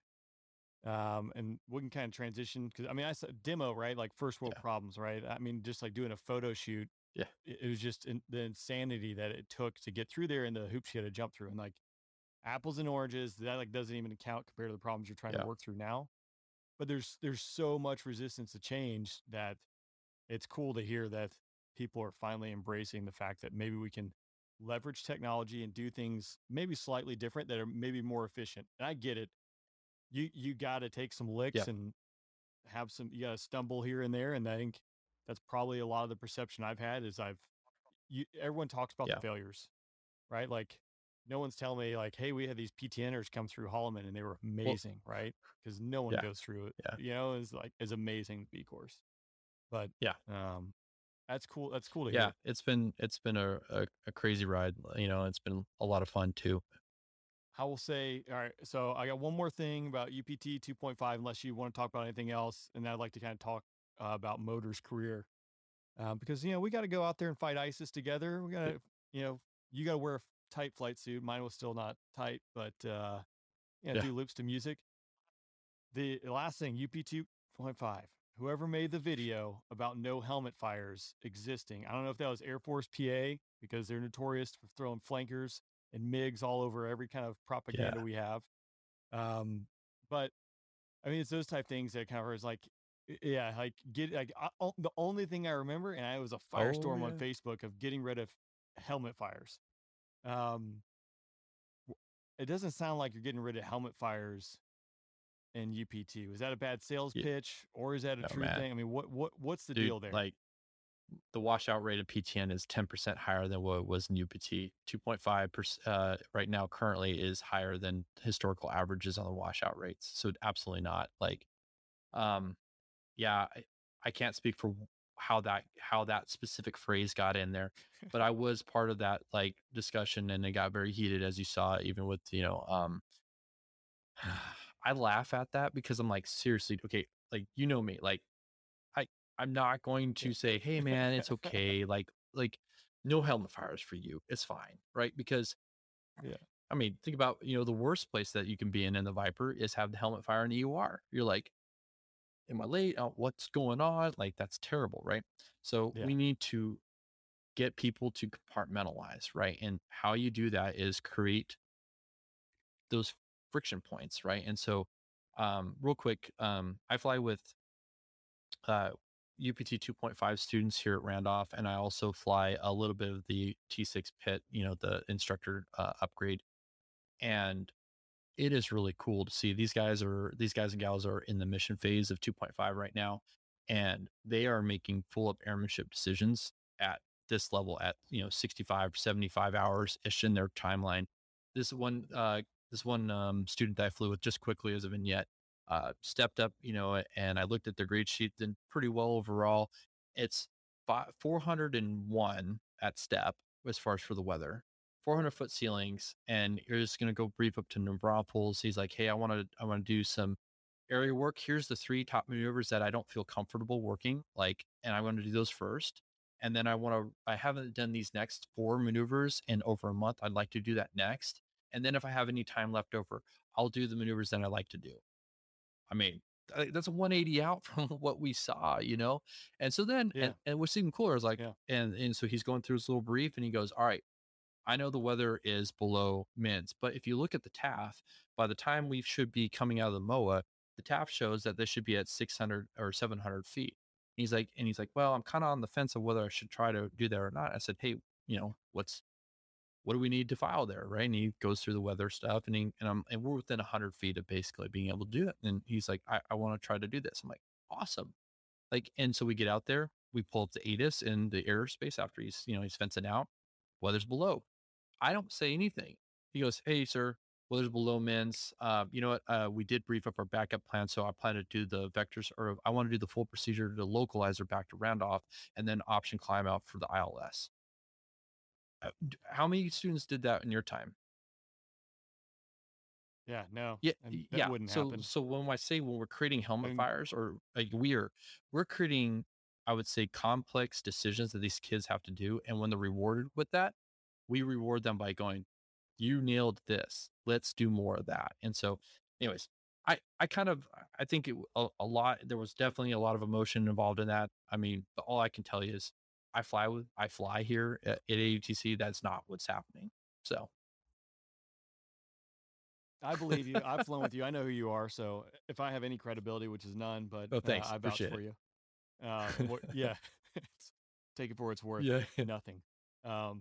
Um, and we can kind of transition because I mean, I saw demo, right? Like first world Yeah. problems, right? I mean, just like doing a photo shoot. Yeah. It, it was just in, the insanity that it took to get through there and the hoops you had to jump through. And like apples and oranges, that like doesn't even account compared to the problems you're trying Yeah. to work through now. But there's there's so much resistance to change that it's cool to hear that people are finally embracing the fact that maybe we can leverage technology and do things maybe slightly different that are maybe more efficient. And I get it. You you got to take some licks Yeah. and have some, you got to stumble here and there. And I think that's probably a lot of the perception I've had is I've, you, everyone talks about Yeah. the failures, right? Like no one's telling me like, hey, we had these P T Ners come through Holloman and they were amazing, right? Because no one Yeah. goes through it, Yeah. you know, is like, is amazing B course. But Yeah. um, that's cool. That's cool to Yeah. hear. It's been, it's been a, a, a crazy ride, you know, it's been a lot of fun too. I will say, all right, so I got one more thing about U P T two point five, unless you want to talk about anything else. And I'd like to kind of talk uh, about Motor's career uh, because, you know, we got to go out there and fight ISIS together. We got to, you know, you got to wear a tight flight suit. Mine was still not tight, but, uh, you know, Yeah. do loops to music. The last thing, U P two point five, whoever made the video about no helmet fires existing, I don't know if that was Air Force P A because they're notorious for throwing flankers and MiGs all over every kind of propaganda Yeah. we have. Um, but I mean, it's those type things that kind of is like, y- yeah, like get like I, o- the only thing I remember, and I was a Oh, firestorm on yeah. Facebook of getting rid of helmet fires. Um, w- it doesn't sound like you're getting rid of helmet fires in U P T. Was that a bad sales Yeah. pitch, or is that a No, true man. thing? I mean, what what what's the Dude, deal there? like the washout rate of P T N is ten percent higher than what it was in U P T. two point five percent uh, right now currently is higher than historical averages on the washout rates. So absolutely not. Like, um, yeah, I, I can't speak for how that how that specific phrase got in there, but I was part of that like discussion, and it got very heated, as you saw, even with you know, um, I laugh at that because I'm like, seriously, okay, like you know me, like I I'm not going to say, hey man, it's okay, like like no helmet fires for you, it's fine, right? Because Yeah. I mean, think about you know the worst place that you can be in in the Viper is have the helmet fire in the U R. You're like, am I late? Oh, what's going on? Like that's terrible, right? So Yeah. we need to get people to compartmentalize, right? And how you do that is create those friction points, right? And so, um, real quick, um, I fly with uh, U P T two point five students here at Randolph, and I also fly a little bit of the T six Pit, you know, the instructor uh, upgrade, and it is really cool to see these guys are these guys and gals are in the mission phase of two point five right now, and they are making full up airmanship decisions at this level at you know sixty-five, seventy-five hours ish in their timeline. This one, uh, this one um, student that I flew with just quickly as a vignette uh, stepped up, you know, and I looked at their grade sheet, did pretty well overall. It's fi- four hundred one at step as far as for the weather, four hundred foot ceilings, and you're just going to go brief up to Navrapols. He's like, hey, I want to, I want to do some area work. Here's the three top maneuvers that I don't feel comfortable working, like, and I want to do those first. And then I want to, I haven't done these next four maneuvers in over a month. I'd like to do that next. And then if I have any time left over, I'll do the maneuvers that I like to do. I mean, I- that's a one eighty out from what we saw, you know? And so then, Yeah. and, and what's even cooler is like, Yeah. and, and so he's going through his little brief and he goes, all right, I know the weather is below mins, but if you look at the T A F, by the time we should be coming out of the M O A, the T A F shows that this should be at six hundred or seven hundred feet. And he's like, and he's like, well, I'm kind of on the fence of whether I should try to do that or not. I said, hey, you know, what's, what do we need to file there? Right. And he goes through the weather stuff and he, and I'm, and we're within a hundred feet of basically being able to do it. And he's like, I, I want to try to do this. I'm like, awesome. Like, and so we get out there, we pull up the A T I S in the airspace after he's, you know, he's fencing out, weather's below. I don't say anything. He goes, hey, sir, weather's below mins. Uh, you know what? Uh, we did brief up our backup plan. So I plan to do the vectors, or I want to do the full procedure to localizer back to Randolph and then option climb out for the I L S. Uh, d- How many students did that in your time? Yeah. No. Yeah, And y- that yeah. wouldn't So, happen. so when I say when we're creating helmet And fires, or like we're we're creating I would say, complex decisions that these kids have to do. And when they're rewarded with that, we reward them by going, you nailed this. Let's do more of that. And so, anyways, I, I kind of, I think it, a, a lot, there was definitely a lot of emotion involved in that. I mean, but all I can tell you is I fly with, I fly here at, at A U T C. That's not what's happening. So. I believe you. I've flown with you. I know who you are. So if I have any credibility, which is none, but oh, thanks. Uh, I vouch Appreciate for it. you. Uh, what, yeah. Take it for what it's worth. Yeah. Nothing. Um,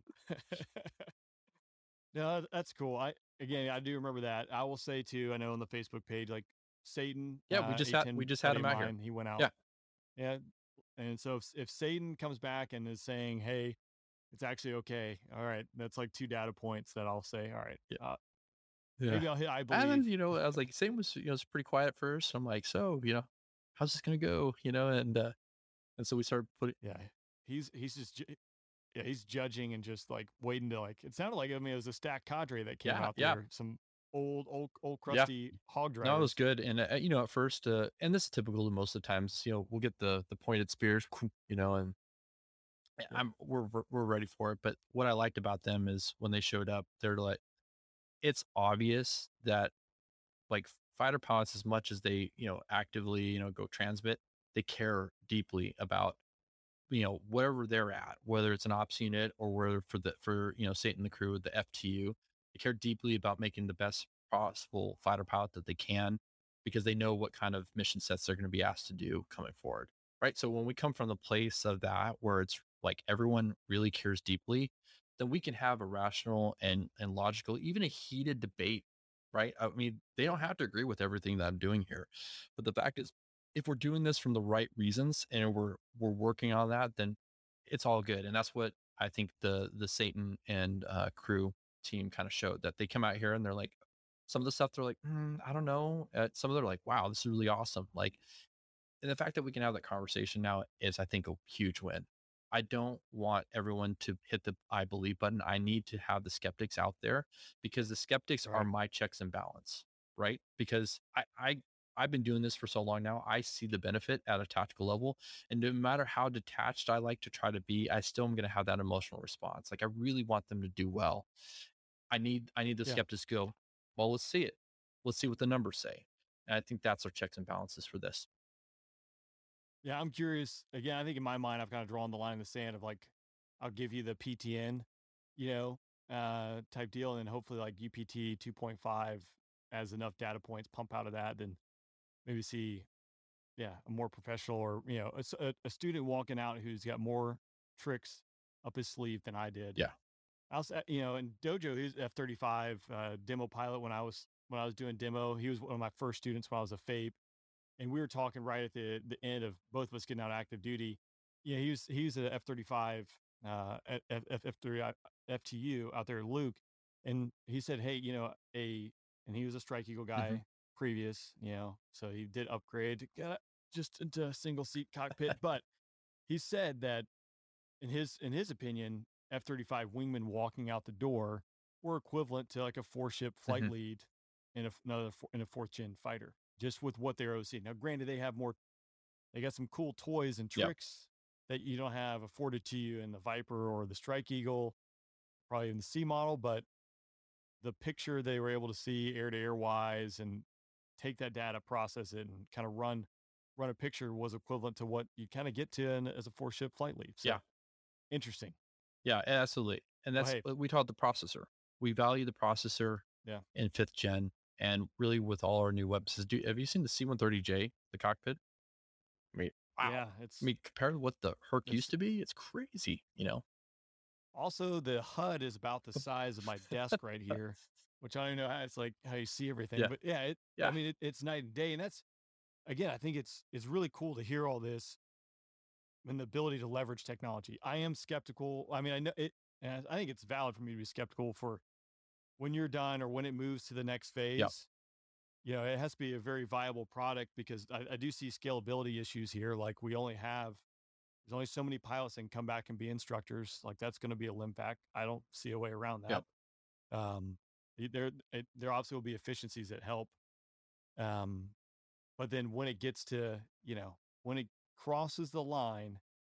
no, that's cool. I, again, I do remember that. I will say too, I know on the Facebook page, like Satan. Yeah. We just uh, had, we just had him out here. He went out. Yeah. Yeah. And so if, if Satan comes back and is saying, hey, it's actually okay. All right. That's like two data points that I'll say, all right. Yeah. Uh, Yeah. Maybe I'll hit, I believe. And then, you know, I was like, Satan was, you know, it's pretty quiet at first. I'm like, so, you know, how's this going to go? You know, and, uh, and so we started putting, yeah, he's, he's just, ju- yeah, he's judging and just like waiting to like, it sounded like, I mean, it was a stacked cadre that came Yeah, out yeah. there. Some old, old, old crusty hog drivers. no, it was good. And, uh, you know, at first, uh, and this is typical of most of the times, you know, we'll get the, the pointed spears, you know, and Yeah. I'm, we're, we're, we're ready for it. But what I liked about them is when they showed up, they're like, it's obvious that like fighter pilots, as much as they, you know, actively, you know, go transmit, they care deeply about, you know, wherever they're at, whether it's an ops unit or whether for the, for, you know, Satan the crew, the F T U, they care deeply about making the best possible fighter pilot that they can, because they know what kind of mission sets they're going to be asked to do coming forward. Right. So when we come from the place of that, where it's like everyone really cares deeply, then we can have a rational and, and logical, even a heated debate, right? I mean, they don't have to agree with everything that I'm doing here. But the fact is, if we're doing this from the right reasons and we're, we're working on that, then it's all good. And that's what I think the, the Satan and uh, crew team kind of showed, that they come out here and they're like, some of the stuff they're like, mm, I don't know. Uh, some of them are like, wow, this is really awesome. Like, and the fact that we can have that conversation now is, I think, a huge win. I don't want everyone to hit the I believe button. I need to have the skeptics out there, because the skeptics Right. are my checks and balance, right? Because I, I, I've been doing this for so long now. I see the benefit at a tactical level, and no matter how detached I like to try to be, I still am going to have that emotional response. Like, I really want them to do well. I need, I need the Yeah. skeptics to go, well, let's see it. Let's see what the numbers say. And I think that's our checks and balances for this. Yeah, I'm curious. Again, I think in my mind, I've kind of drawn the line in the sand of like, I'll give you the P T N, you know, uh, type deal. And then hopefully like U P T two point five as enough data points pump out of that, then maybe see, yeah, a more professional, or, you know, a, s- a- a student walking out who's got more tricks up his sleeve than I did. Yeah. I was, uh, you know, and Dojo, he's F thirty-five uh, demo pilot when I was, when I was doing demo. He was one of my first students when I was a FAPE. And we were talking right at the the end of both of us getting out of active duty. Yeah, he was he was at F thirty-five, uh, at F F three F T U out there, Luke, and he said, "Hey, you know, a," and he was a Strike Eagle guy Mm-hmm. previous, you know, so he did upgrade to get just into a single seat cockpit. But he said that in his in his opinion, F thirty-five wingmen walking out the door were equivalent to like a four ship flight Mhm. lead in a, another four- in a fourth gen fighter, just with what they're O C. Now, granted, they have more, they got some cool toys and Yep. tricks that you don't have afforded to you in the Viper or the Strike Eagle, probably in the C model, but the picture they were able to see air to air wise and take that data, process it, and kind of run run a picture was equivalent to what you kind of get to in, as a four ship flight lead. So, Yeah. interesting. Yeah, absolutely. And that's hey. what we taught the processor. We value the processor Yeah. in fifth gen, and really with all our new weapons. Do, have you seen the C one thirty J, the cockpit? I mean, wow. Yeah, it's I mean, compared to what the Herc It's- used to be, it's crazy, you know? also the H U D is about the size of my desk right here, which I don't even know how it's like how you see everything. Yeah. But yeah, it, Yeah. I mean, it, it's night and day, and that's, again, I think it's it's really cool to hear all this and the ability to leverage technology. I am skeptical. I mean, I know it, and I think it's valid for me to be skeptical for when you're done or when it moves to the next phase. You know, it has to be a very viable product, because I, I do see scalability issues here. Like, we only have, there's only so many pilots that can come back and be instructors. Like, that's going to be a limp pack. I don't see a way around that. Yep. Um, y- there, it, there obviously will be efficiencies that help. Um, but then when it gets to, you know, when it crosses the line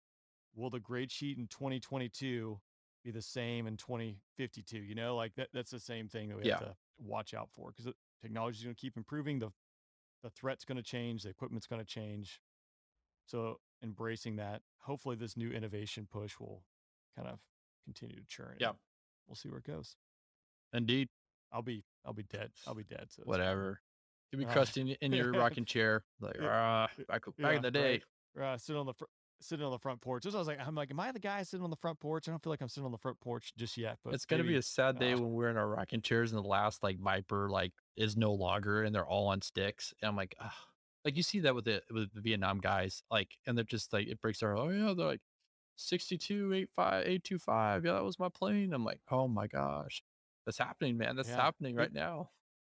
will the grade sheet in twenty twenty-two be the same in twenty fifty-two? You know, like that, that's the same thing that we Yeah. have to watch out for, because technology is going to keep improving. The, the threat's going to change. The equipment's going to change. So embracing that, hopefully this new innovation push will kind of continue to churn. Yeah. We'll see where it goes. Indeed. I'll be, I'll be dead. I'll be dead. So it's fine. Whatever. You'll be Uh, crusting in your rocking chair. Like, Yeah. ah, back, back Yeah, in the day. right. Uh, sitting on the fr- sitting on the front porch. Just I was like, I'm like, am I the guy sitting on the front porch? I don't feel like I'm sitting on the front porch just yet. But It's gonna be maybe- a sad day uh, when we're in our rocking chairs and the last like Viper like is no longer and they're all on sticks. And I'm like, ah. Like you see that with the with the Vietnam guys, like, and they're just like it breaks their heart. Oh yeah, they're like sixty-two, eighty-five, eight twenty-five. Yeah, that was my plane. I'm like, oh my gosh, that's happening, man. That's Yeah. happening It- right now.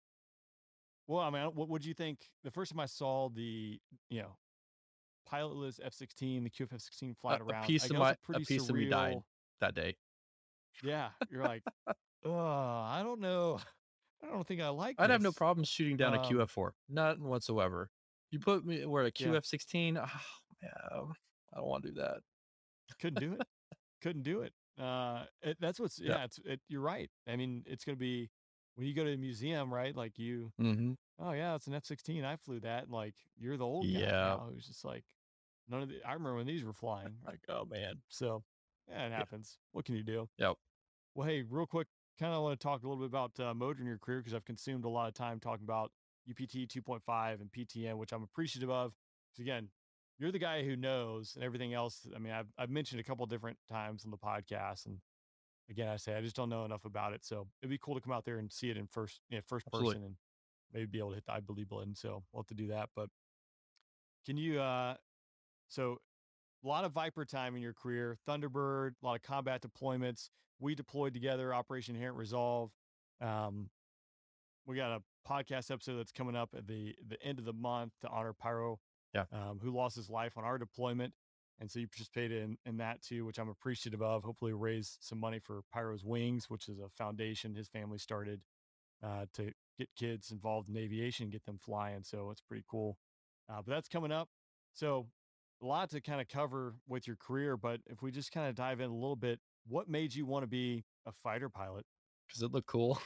Well, I mean, what would you think? The first time I saw the, you know, pilotless F sixteen, the Q F F sixteen flying A, around, a piece I of guess my a pretty a piece of me died surreal- that day. Yeah, you're like, oh, I don't know. I don't think I like. I'd have no this." problem shooting down a Um, Q F four, none whatsoever. You put me where a Yeah. Q F sixteen, oh, yeah, I don't want to do that. Couldn't do it. Couldn't do it. Uh, it, that's what's yeah. Yeah. It's it, you're right. I mean, it's gonna be when you go to the museum, right? Like you, Mm-hmm. oh yeah, it's an F sixteen. I flew that. And like you're the old guy. Yeah. now who's just like none of the. I remember when these were flying. Like, oh man. So yeah, it happens. What can you do? Yep. Well, hey, real quick, kind of want to talk a little bit about uh, motor in your career, because I've consumed a lot of time talking about U P T two point five and P T N, which I'm appreciative of. 'Cause again, you're the guy who knows, and everything else. I mean, I've I've mentioned a couple different times on the podcast, and again, I say I just don't know enough about it. So it'd be cool to come out there and see it in first, you know, first Absolutely. person, and maybe be able to hit the I believe button. So we'll have to do that. But can you? uh So a lot of Viper time in your career, Thunderbird, a lot of combat deployments. We deployed together, Operation Inherent Resolve. Um, we got a podcast episode that's coming up at the the end of the month to honor Pyro, Yeah. um, who lost his life on our deployment. And so you participated in, in that too, which I'm appreciative of. Hopefully raise some money for Pyro's Wings, which is a foundation his family started uh, to get kids involved in aviation, get them flying. So it's pretty cool. Uh, but that's coming up. So a lot to kind of cover with your career, but if we just kind of dive in a little bit, what made you want to be a fighter pilot? Because it looked cool.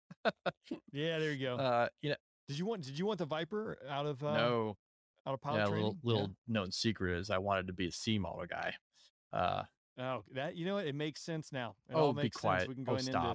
Yeah, there you go. Uh, you know, did you want did you want the Viper out of uh, no. out of pilot Yeah, a training? little little known secret is I wanted to be a C model guy. Uh, Yeah. Oh, that you know what? It makes sense now. It Oh, all be makes sense. quiet. We can Oh, go into stop.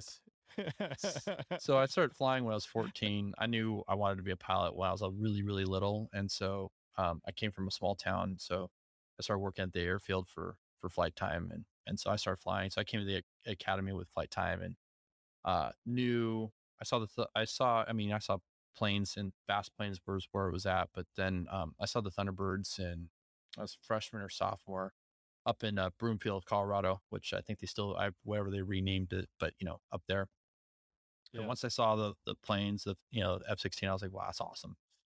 this. so I started flying when I was fourteen. I knew I wanted to be a pilot when I was uh, really, really little. And so um, I came from a small town. So I started working at the airfield for, for flight time. And, and so I started flying. So I came to the a- academy with flight time and uh, knew I saw the, th- I saw, I mean, I saw planes and fast planes was where it was at. But then um, I saw the Thunderbirds and I was a freshman or sophomore up in uh, Broomfield, Colorado, which I think they still, I whatever they renamed it, but you know, up there. Yeah. And once I saw the the planes, the you know F sixteen, I was like, wow, that's awesome.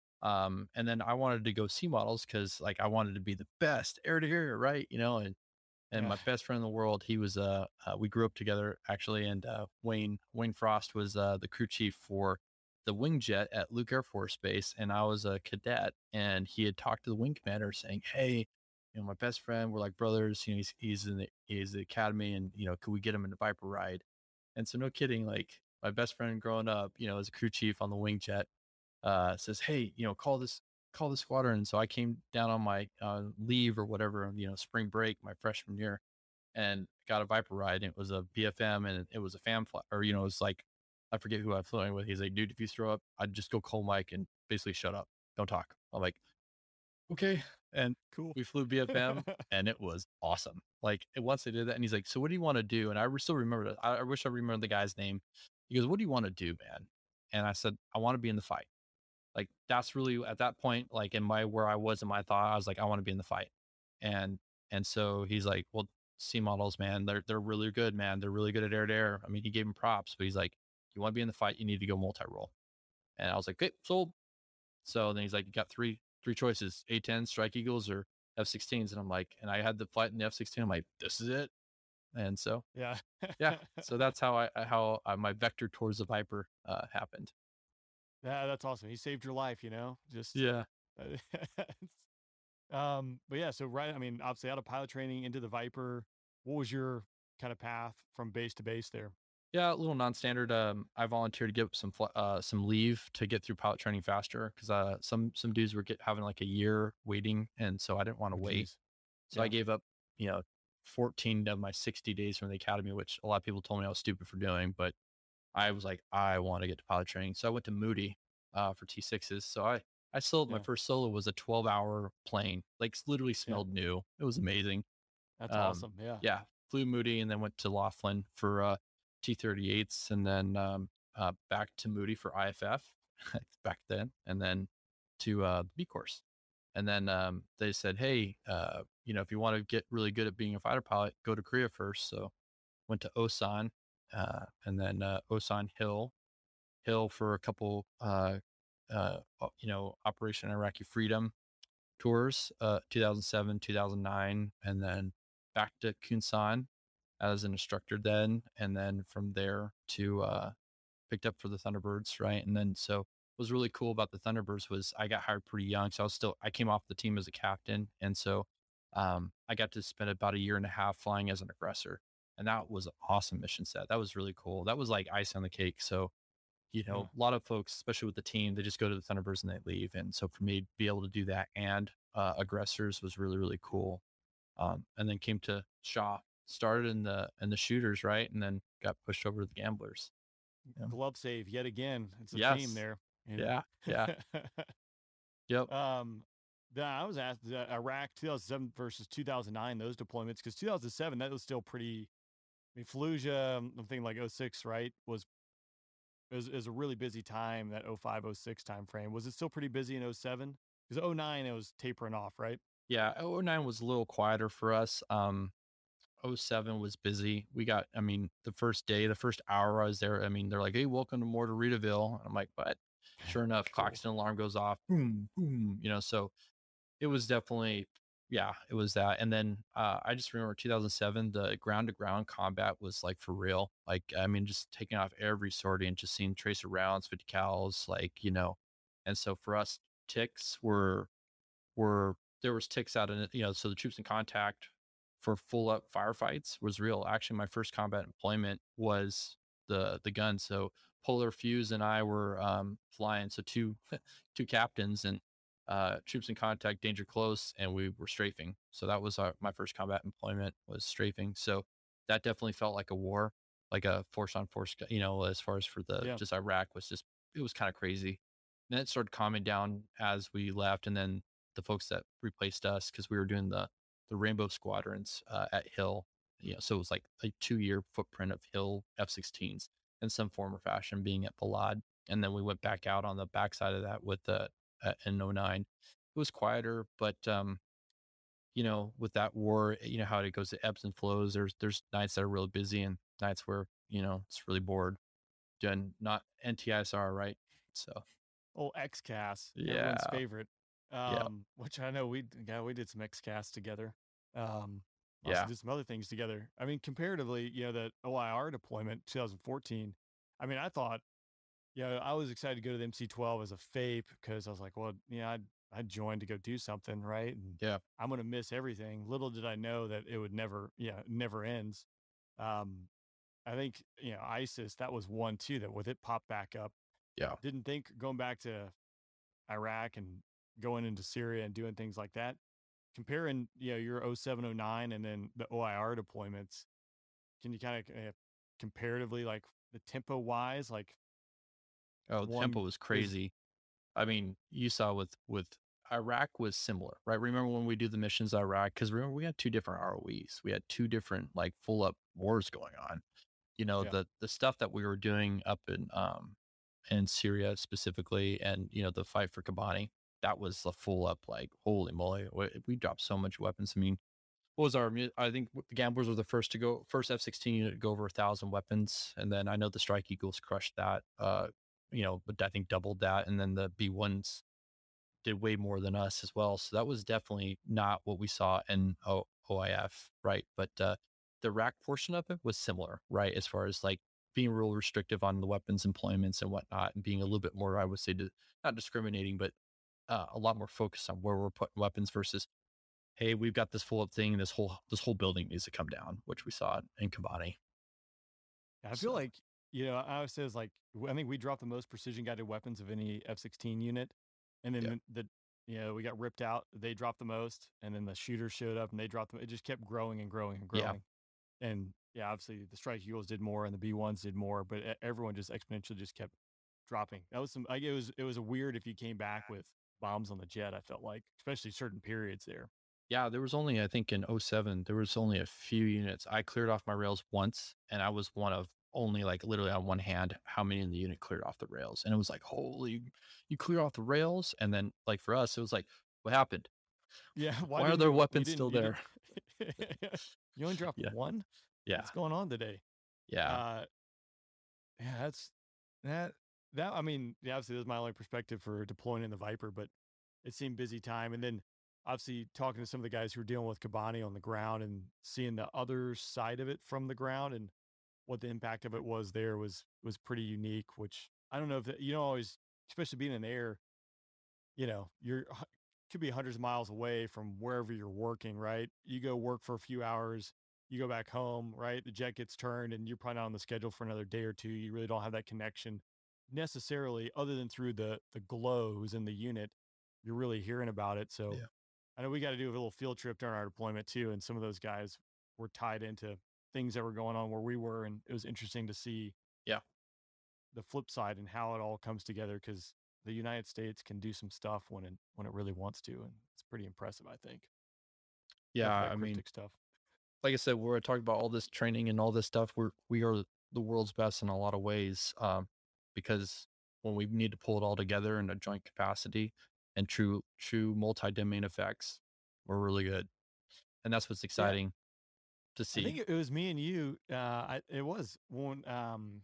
Um, and then I wanted to go C models because like I wanted to be the best air to air, right? You know, and and my Yeah. best friend in the world, he was uh, uh we grew up together actually, and uh, Wayne Wayne Frost was uh, the crew chief for the wing jet at Luke Air Force Base, and I was a cadet, and he had talked to the wing commander saying, hey, you know, my best friend, we're like brothers. You know, he's he's in the he's the academy, and you know, could we get him in the Viper ride? And so, no kidding, like my best friend growing up, you know, as a crew chief on the wing jet, uh, says, hey, you know, call this call the squadron. And so I came down on my uh, leave or whatever, you know, spring break, my freshman year, and got a Viper ride. And it was a B F M, and it was a fan fly, or you know, it was like I forget who I'm flying with. He's like, dude, if you throw up, I'd just go call Mike and basically shut up, don't talk. I'm like, okay. And Cool. we flew B F M and it was awesome. Like and once they did that, and he's like, so what do you want to do? And I re- still remember it. I, I wish I remembered the guy's name. He goes, what do you want to do, man? And I said, I want to be in the fight. Like that's really at that point, like in my, where I was in my thought, I was like, I want to be in the fight. And, and so he's like, well, C models, man, they're, they're really good, man. They're really good at air to air. I mean, he gave him props, but he's like, you want to be in the fight, you need to go multi-role. And I was like, okay, sold. So then he's like, you got three, three choices, A ten, Strike Eagles, or F sixteens. And I'm like, and I had the flight in the F sixteen. I'm like, this is it. And so, Yeah. yeah. So that's how I, how I, my vector towards the Viper uh, happened. Yeah, that's awesome. He saved your life, you know, just Yeah. it's Um, but yeah, so right, I mean, obviously out of pilot training into the Viper, what was your kind of path from base to base there? Yeah, a little non-standard. Um, I volunteered to give some fl- uh some leave to get through pilot training faster because uh some some dudes were get, having like a year waiting, and so I didn't want to Oh, wait. geez. So I Yeah. gave up, you know, fourteen of my sixty days from the academy, which a lot of people told me I was stupid for doing, but I was like, I want to get to pilot training. So I went to Moody uh, for T sixes. So I, I sold my Yeah. first solo was a twelve hour plane, like literally Yeah. smelled new. It was amazing. That's Um, awesome. Yeah. yeah, flew Moody and then went to Laughlin for uh, T thirty-eights and then um, uh, back to Moody for I F F back then, and then to uh, the B course. And then um, they said, hey, uh, you know, if you want to get really good at being a fighter pilot, go to Korea first. So went to Osan uh, and then uh, Osan Hill, Hill for a couple, uh, uh, o- you know, Operation Iraqi Freedom tours, uh, two thousand seven, two thousand nine, and then back to Kunsan as an instructor then. And then from there to uh, picked up for the Thunderbirds, right? And then so what was really cool about the Thunderbirds was I got hired pretty young. So I was still, I came off the team as a captain. And so um, I got to spend about a year and a half flying as an aggressor. And that was an awesome mission set. That was really cool. That was like ice on the cake. So, you know, Yeah. a lot of folks, especially with the team, they just go to the Thunderbirds and they leave. And so for me to be able to do that and uh, aggressors was really, really cool. Um, and then came to Shaw, started in the in the shooters, right? And then got pushed over to the gamblers. Yeah. Glove save yet again. It's a theme Yes. there. Yeah. Yeah. Yep. Um, then I was asked uh, Iraq two thousand seven versus two thousand nine, those deployments, because two thousand seven, that was still pretty. I mean, Fallujah, I'm thinking like oh six, right? Was it was, it was a really busy time, that oh five, oh six time frame. Was it still pretty busy in oh seven? Because oh nine, it was tapering off, right? Yeah. oh nine was a little quieter for us. Um, oh seven was busy. We got, I mean, the first day, the first hour I was there, I mean, they're like, hey, welcome to Mortaritaville. And I'm like, but sure enough, Cool. Claxton alarm goes off. Boom, boom, you know, so it was definitely, yeah, it was that. And then uh, I just remember two thousand seven, the ground to ground combat was like for real. Like, I mean, just taking off every sortie and just seeing tracer rounds, fifty cals, like, you know. And so for us, ticks were, were, there was ticks out in it, you know, so the troops in contact for full up firefights was real. Actually, my first combat employment was the, the gun. So Polar Fuse and I were um, flying. So two, two captains and uh, troops in contact, danger close, and we were strafing. So that was our, my first combat employment was strafing. So that definitely felt like a war, like a force on force, you know, as far as for the Yeah. just Iraq was just, it was kind of crazy. And then it started calming down as we left. And then the folks that replaced us, because we were doing the, the Rainbow Squadrons uh, at Hill, you know, so it was like a two year footprint of Hill F sixteens in some form or fashion being at Balad. And then we went back out on the backside of that with the, uh, in oh nine. It was quieter, but, um, you know, with that war, you know, how it goes, it ebbs and flows. There's, there's nights that are really busy and nights where, you know, it's really bored. Doing not N T I S R, right? So, Oh, X C A S, yeah. everyone's favorite. Um, Yeah. which I know we yeah, we did some X C A S together. Um, also Yeah. did some other things together. I mean, comparatively, you know, the O I R deployment two thousand fourteen. I mean, I thought, you know, I was excited to go to the M C twelve as a F A P because I was like, well, yeah, I'd, I'd joined to go do something, right? And Yeah. I'm going to miss everything. Little did I know that it would never, yeah, it never ends. Um, I think, you know, ISIS, that was one too, that with it popped back up. Yeah. Didn't think going back to Iraq and going into Syria and doing things like that, comparing, you know, your oh seven, oh nine and then the O I R deployments, can you kind of uh, comparatively, like the tempo wise, like Oh, the one tempo was is, crazy. I mean, you saw with with Iraq was similar, right? Remember when we do the missions Iraq? Because remember we had two different R O Es. We had two different like full up wars going on. You know, yeah, the the stuff that we were doing up in um in Syria specifically, and you know the fight for Kobani, that was a full up like holy moly, we, we dropped so much weapons. I mean, what was our? mu- I think the Gamblers were the first to go, first F sixteen unit to go over a thousand weapons, and then I know the Strike Eagles crushed that. Uh, you know, but I think doubled that, and then the B ones did way more than us as well. So that was definitely not what we saw in o- OIF, right? But uh, the rack portion of it was similar, right? As far as like being real restrictive on the weapons employments and whatnot, and being a little bit more, I would say, to, not discriminating, but uh, a lot more focused on where we're putting weapons versus hey, we've got this full up thing. This whole, this whole building needs to come down, which we saw in Kobani. I feel so. like, you know, I always says like, I think we dropped the most precision guided weapons of any F sixteen unit. And then yeah. the, the, you know, we got ripped out. They dropped the most. And then the shooters showed up and they dropped them. It just kept growing and growing and growing. Yeah. And yeah, obviously the Strike Eagles did more and the B ones did more, but everyone just exponentially just kept dropping. That was some, like, it was, it was a weird if you came back with bombs on the jet, I felt like, especially certain periods there. Yeah, there was only, I think in oh seven, there was only a few units. I cleared off my rails once, and I was one of only, like, literally on one hand how many in the unit cleared off the rails. And it was like, holy, you clear off the rails? And then, like, for us, it was like, what happened? Yeah. Why, why are their you, weapons still there? You only dropped yeah. one? Yeah. What's going on today? Yeah. Uh, yeah, that's, that, that, I mean, yeah, obviously, this is my only perspective for deploying in the Viper, but it seemed busy time. And then, obviously, talking to some of the guys who were dealing with Kobani on the ground and seeing the other side of it from the ground and what the impact of it was there was was pretty unique, which I don't know if that, you know, always, especially being in the air, you know, you're could be hundreds of miles away from wherever you're working, right? You go work for a few hours, you go back home, right? The jet gets turned and you're probably not on the schedule for another day or two. You really don't have that connection necessarily other than through the the glow who's in the unit. You're really hearing about it. So yeah. I know we got to do a little field trip during our deployment too. And some of those guys were tied into things that were going on where we were. And it was interesting to see yeah, the flip side and how it all comes together, because the United States can do some stuff when it, when it really wants to. And it's pretty impressive, I think. Yeah. I mean, stuff. Like I said, we're talking about all this training and all this stuff. We're, we are the world's best in a lot of ways, um, because when we need to pull it all together in a joint capacity, and true, true multi-domain effects, we're really good. And that's what's exciting yeah. to see. I think it was me and you. Uh, I, it was when, um,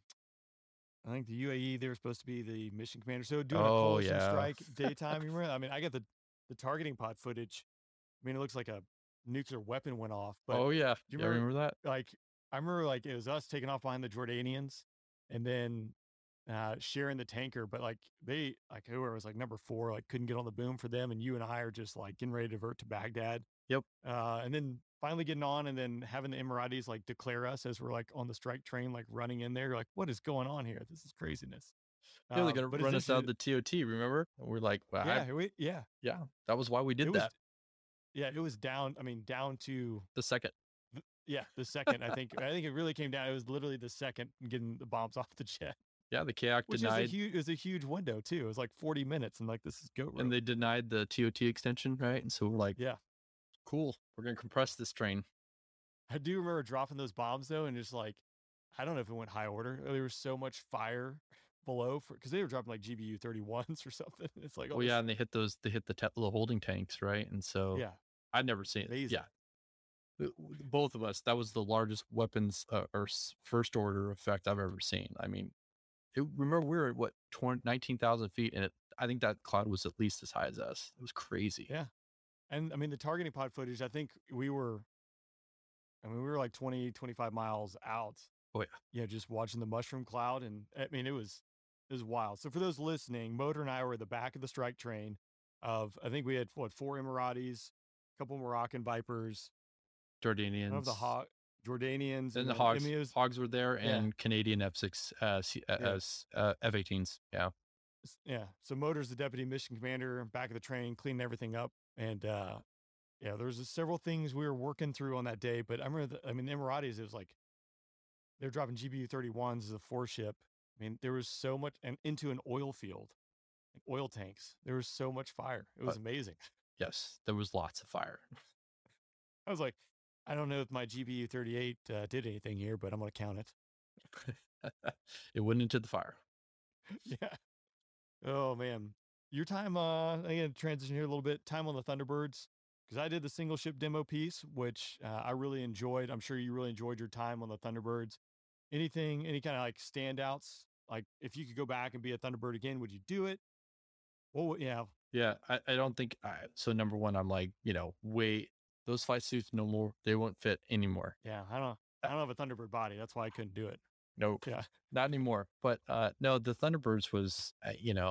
I think the U A E, they were supposed to be the mission commander. So doing oh, a coalition yeah. strike daytime, you remember? I mean, I got the, the targeting pod footage. I mean, it looks like a nuclear weapon went off. But oh, yeah. Do you yeah, remember, remember that? Like, I remember like it was us taking off behind the Jordanians and then uh sharing the tanker, but like they like whoever was like number four like couldn't get on the boom for them, and you and I are just like getting ready to divert to Baghdad. Yep. Uh and then finally getting on and then having the Emiratis like declare us as we're like on the strike train, like running in there. You're like, what is going on here? This is craziness. Yeah, they're gonna uh, run us out of the T O T, remember? And we're like, well, yeah, I, we, yeah, yeah. That was why we did it that. Was, yeah, it was down. I mean, down to the second. The, yeah, the second. I think. I think it really came down. It was literally the second getting the bombs off the jet. Yeah, the K A C Which denied. Is a huge, it was a huge window too. It was like forty minutes, and like this is go. Road. And they denied the T O T extension, right? And so we're like, yeah, cool. We're gonna compress this train. I do remember dropping those bombs though, and just like, I don't know if it went high order. There was so much fire below for because they were dropping like G B U thirty-ones or something. It's like, oh, well, yeah, and they hit those. They hit the te- little holding tanks, right? And so yeah, I'd never seen it. Amazing. Yeah. Both of us, that was the largest weapons uh, or first order effect I've ever seen. I mean, it, remember we were at what nineteen thousand feet, and it, I think that cloud was at least as high as us. It was crazy. Yeah, and I mean the targeting pod footage. I think we were, I mean we were like twenty, twenty-five miles out. Oh yeah, yeah, just watching the mushroom cloud, and I mean it was it was wild. So for those listening, Motor and I were at the back of the strike train. Of I think we had what four Emiratis, a couple Moroccan Vipers. Jordanians, of the Hog, Jordanians, and, and the then Hogs. Emirs. Hogs were there, and yeah. Canadian F six, uh, C, uh, yeah. uh, F eighteens. Yeah, yeah. So Motor's the deputy mission commander, back of the train, cleaning everything up, and uh, yeah, there was several things we were working through on that day. But I remember, the, I mean, the Emiratis, it was like they're dropping G B U thirty-ones as a four ship. I mean, there was so much, and into an oil field, and oil tanks. There was so much fire. It was uh, amazing. Yes, there was lots of fire. I was like, I don't know if my G B U thirty-eight uh, did anything here, but I'm going to count it. It went into the fire. Yeah. Oh, man. Your time, uh, I'm going to transition here a little bit. Time on the Thunderbirds, because I did the single ship demo piece, which uh, I really enjoyed. I'm sure you really enjoyed your time on the Thunderbirds. Anything, any kind of like standouts? Like if you could go back and be a Thunderbird again, would you do it? Well, yeah. Yeah, I, I don't think, I, so number one, I'm like, you know, wait. Those flight suits no more. They won't fit anymore. Yeah, I don't. I don't have a Thunderbird body. That's why I couldn't do it. Nope. Yeah, not anymore. But uh, no, the Thunderbirds was, uh, you know,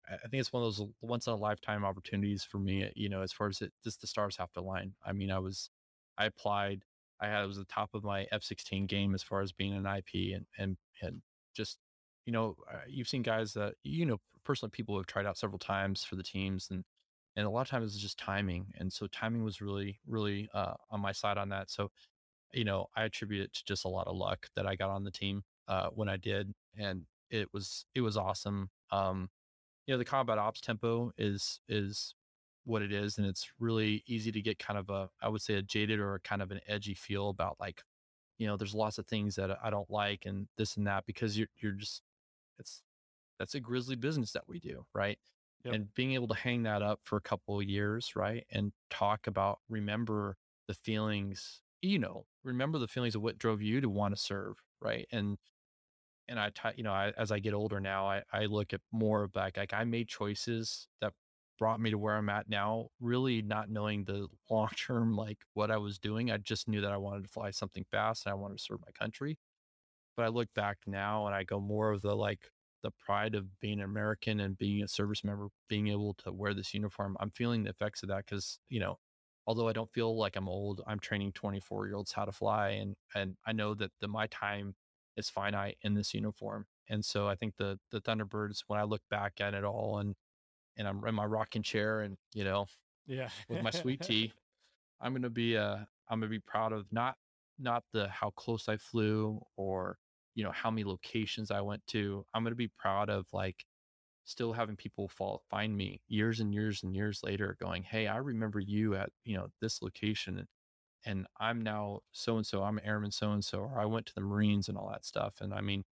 I I think it's one of those once in a lifetime opportunities for me, you know, as far as it, just the stars have to align. I mean, I was, I applied, I had, I was the top of my F sixteen game as far as being an I P and, and, and just, you know, uh, you've seen guys that, you know, personally people who have tried out several times for the teams, and, and a lot of times it's just timing. And so timing was really, really uh, on my side on that. So, you know, I attribute it to just a lot of luck that I got on the team uh, when I did. And it was, it was awesome. Um, you know, the combat ops tempo is, is what it is. And it's really easy to get kind of a, I would say a jaded or a kind of an edgy feel about like, you know, there's lots of things that I don't like and this and that, because you're, you're just, it's, that's a grisly business that we do. Right. Yep. And being able to hang that up for a couple of years, right, and talk about, remember the feelings, you know, remember the feelings of what drove you to want to serve, right? And and I, t- you know, I, as I get older now, I I look at more of like like I made choices that brought me to where I'm at now, really not knowing the long term like what I was doing. I just knew that I wanted to fly something fast and I wanted to serve my country. But I look back now and I go more of the like the pride of being an American and being a service member, being able to wear this uniform. I'm feeling the effects of that because, you know, although I don't feel like I'm old, I'm training twenty-four year olds how to fly. And, and I know that the, my time is finite in this uniform. And so I think the, the Thunderbirds, when I look back at it all and, and I'm in my rocking chair and, you know, Yeah. with my sweet tea, I'm going to be, uh, I'm going to be proud of not, not the, how close I flew or, you know, how many locations I went to. I'm going to be proud of like still having people fall, find me years and years and years later going, hey, I remember you at, you know, this location. And, and I'm now so-and-so, I'm airman so-and-so, or I went to the Marines and all that stuff. And I mean,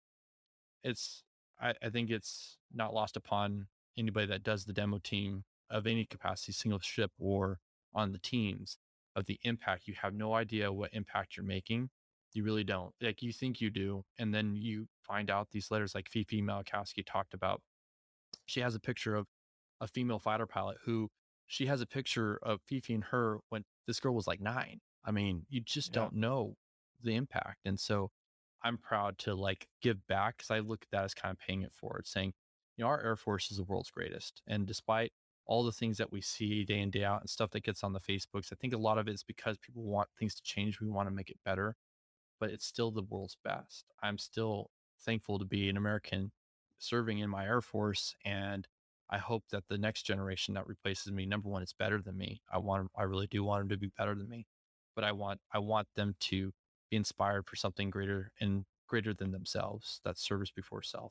it's, I, I think it's not lost upon anybody that does the demo team of any capacity, single ship or on the teams, of the impact. You have no idea what impact you're making. You really don't. Like you think you do. And then you find out these letters like Fifi Malakowski talked about. She has a picture of a female fighter pilot who she has a picture of Fifi and her when this girl was like nine. I mean, you just Yeah. don't know the impact. And so I'm proud to like give back because I look at that as kind of paying it forward, saying, you know, our Air Force is the world's greatest. And despite all the things that we see day in, day out and stuff that gets on the Facebooks, I think a lot of it is because people want things to change. We want to make it better, but it's still the world's best. I'm still thankful to be an American serving in my Air Force. And I hope that the next generation that replaces me, number one, it's better than me. I want, I really do want them to be better than me, but I want, I want them to be inspired for something greater and greater than themselves. That's service before self.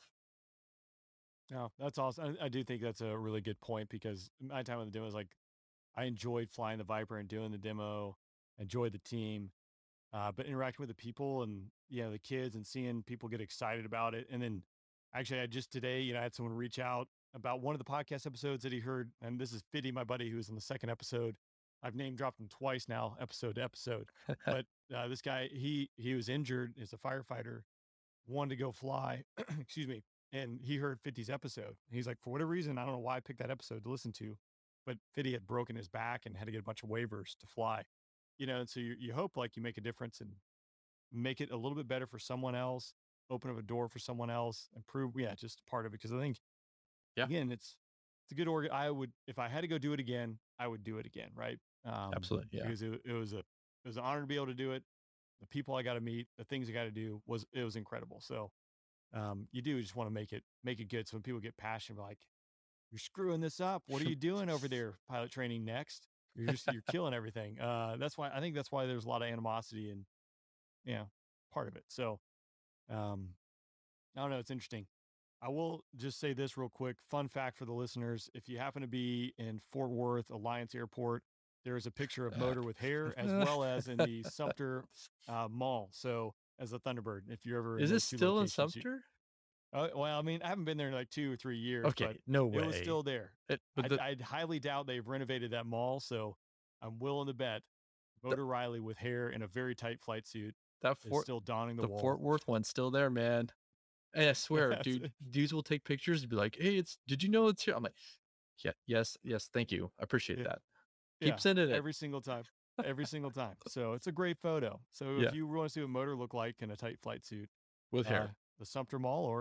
No, that's awesome. I, I do think that's a really good point because my time on the demo is like, I enjoyed flying the Viper and doing the demo, enjoyed the team, uh, but interacting with the people and, you know, the kids and seeing people get excited about it. And then actually I just today, you know, I had someone reach out about one of the podcast episodes that he heard. And this is Fiddy, my buddy, who was in the second episode. I've name dropped him twice now, episode to episode, but uh, this guy, he, he was injured as a firefighter, wanted to go fly, excuse me. And he heard Fiddy's episode. He's like, for whatever reason, I don't know why I picked that episode to listen to, but Fiddy had broken his back and had to get a bunch of waivers to fly, you know? And so you, you hope like you make a difference and make it a little bit better for someone else, open up a door for someone else, improve. Yeah. Just part of it. Cause I think, Yeah. again, it's, it's a good organ. I would, if I had to go do it again, I would do it again. Right. Um, Absolutely. Yeah. Because it, it was a, it was an honor to be able to do it. The people I got to meet, the things I got to do was, it was incredible. So, Um, you do just want to make it, make it good. So when people get passionate, like, you're screwing this up. What are you doing over there? Pilot training next. You're just, you're killing everything. Uh, that's why, I think that's why there's a lot of animosity and, you know, part of it. So, um, I don't know. It's interesting. I will just say this real quick. Fun fact for the listeners. If you happen to be in Fort Worth, Alliance Airport, there is a picture of Motor with hair as well as in the Sumter uh, Mall. So as a Thunderbird, if you're ever, Is in this still in Sumter? You, uh, well, I mean, I haven't been there in like two or three years. Okay, but no way. It was still there. It, I, the, I'd highly doubt they've renovated that mall. So I'm willing to bet Motor the, Riley with hair in a very tight flight suit that is Fort, still donning the, the wall. Fort Worth one's still there, man. And I swear, dude, dudes will take pictures and be like, "Hey, it's. Did you know it's here?" I'm like, "Yeah, yes, yes, thank you, I appreciate yeah. that." Keep yeah, sending it every single time, every single time. So it's a great photo. So yeah. if you want to see what Motor look like in a tight flight suit with uh, hair, the Sumter Mall or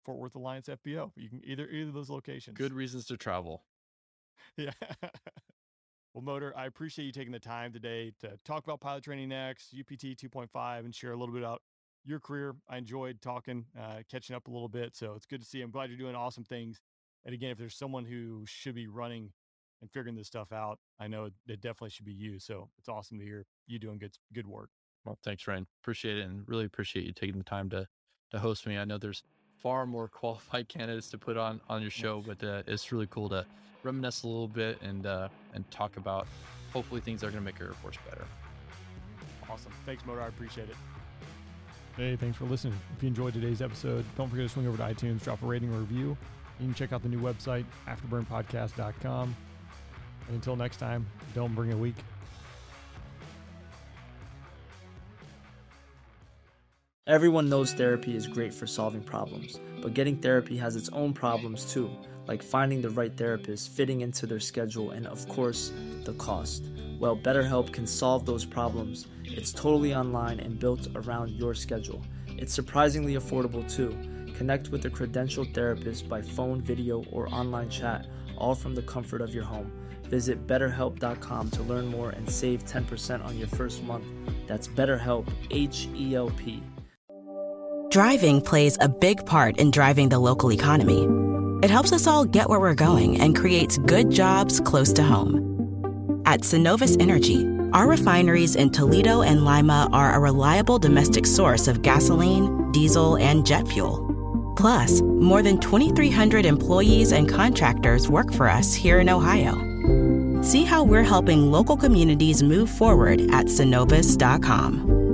Fort Worth Alliance F B O. You can either either of those locations. Good reasons to travel. Yeah. Well, Motor, I appreciate you taking the time today to talk about Pilot Training Next, U P T two point five, and share a little bit about your career. I enjoyed talking, uh, catching up a little bit. So it's good to see you. I'm glad you're doing awesome things. And again, if there's someone who should be running and figuring this stuff out, I know it, it definitely should be you. So it's awesome to hear you doing good, good work. Well, thanks, Ryan. Appreciate it. And really appreciate you taking the time to, to host me. I know there's far more qualified candidates to put on, on your show, but uh, it's really cool to reminisce a little bit and, uh, and talk about hopefully things that are going to make Air Force better. Awesome. Thanks, Motor. I appreciate it. Hey, thanks for listening. If you enjoyed today's episode, don't forget to swing over to iTunes, drop a rating or review. You can check out the new website, afterburn podcast dot com. And until next time, don't bring a week. Everyone knows therapy is great for solving problems, but getting therapy has its own problems too, like finding the right therapist, fitting into their schedule, and of course, the cost. Well, BetterHelp can solve those problems. It's totally online and built around your schedule. It's surprisingly affordable too. Connect with a credentialed therapist by phone, video, or online chat, all from the comfort of your home. Visit better help dot com to learn more and save ten percent on your first month. That's BetterHelp, H E L P. Driving plays a big part in driving the local economy. It helps us all get where we're going and creates good jobs close to home. At Synovus Energy, our refineries in Toledo and Lima are a reliable domestic source of gasoline, diesel, and jet fuel. Plus, more than twenty-three hundred employees and contractors work for us here in Ohio. See how we're helping local communities move forward at synovus dot com.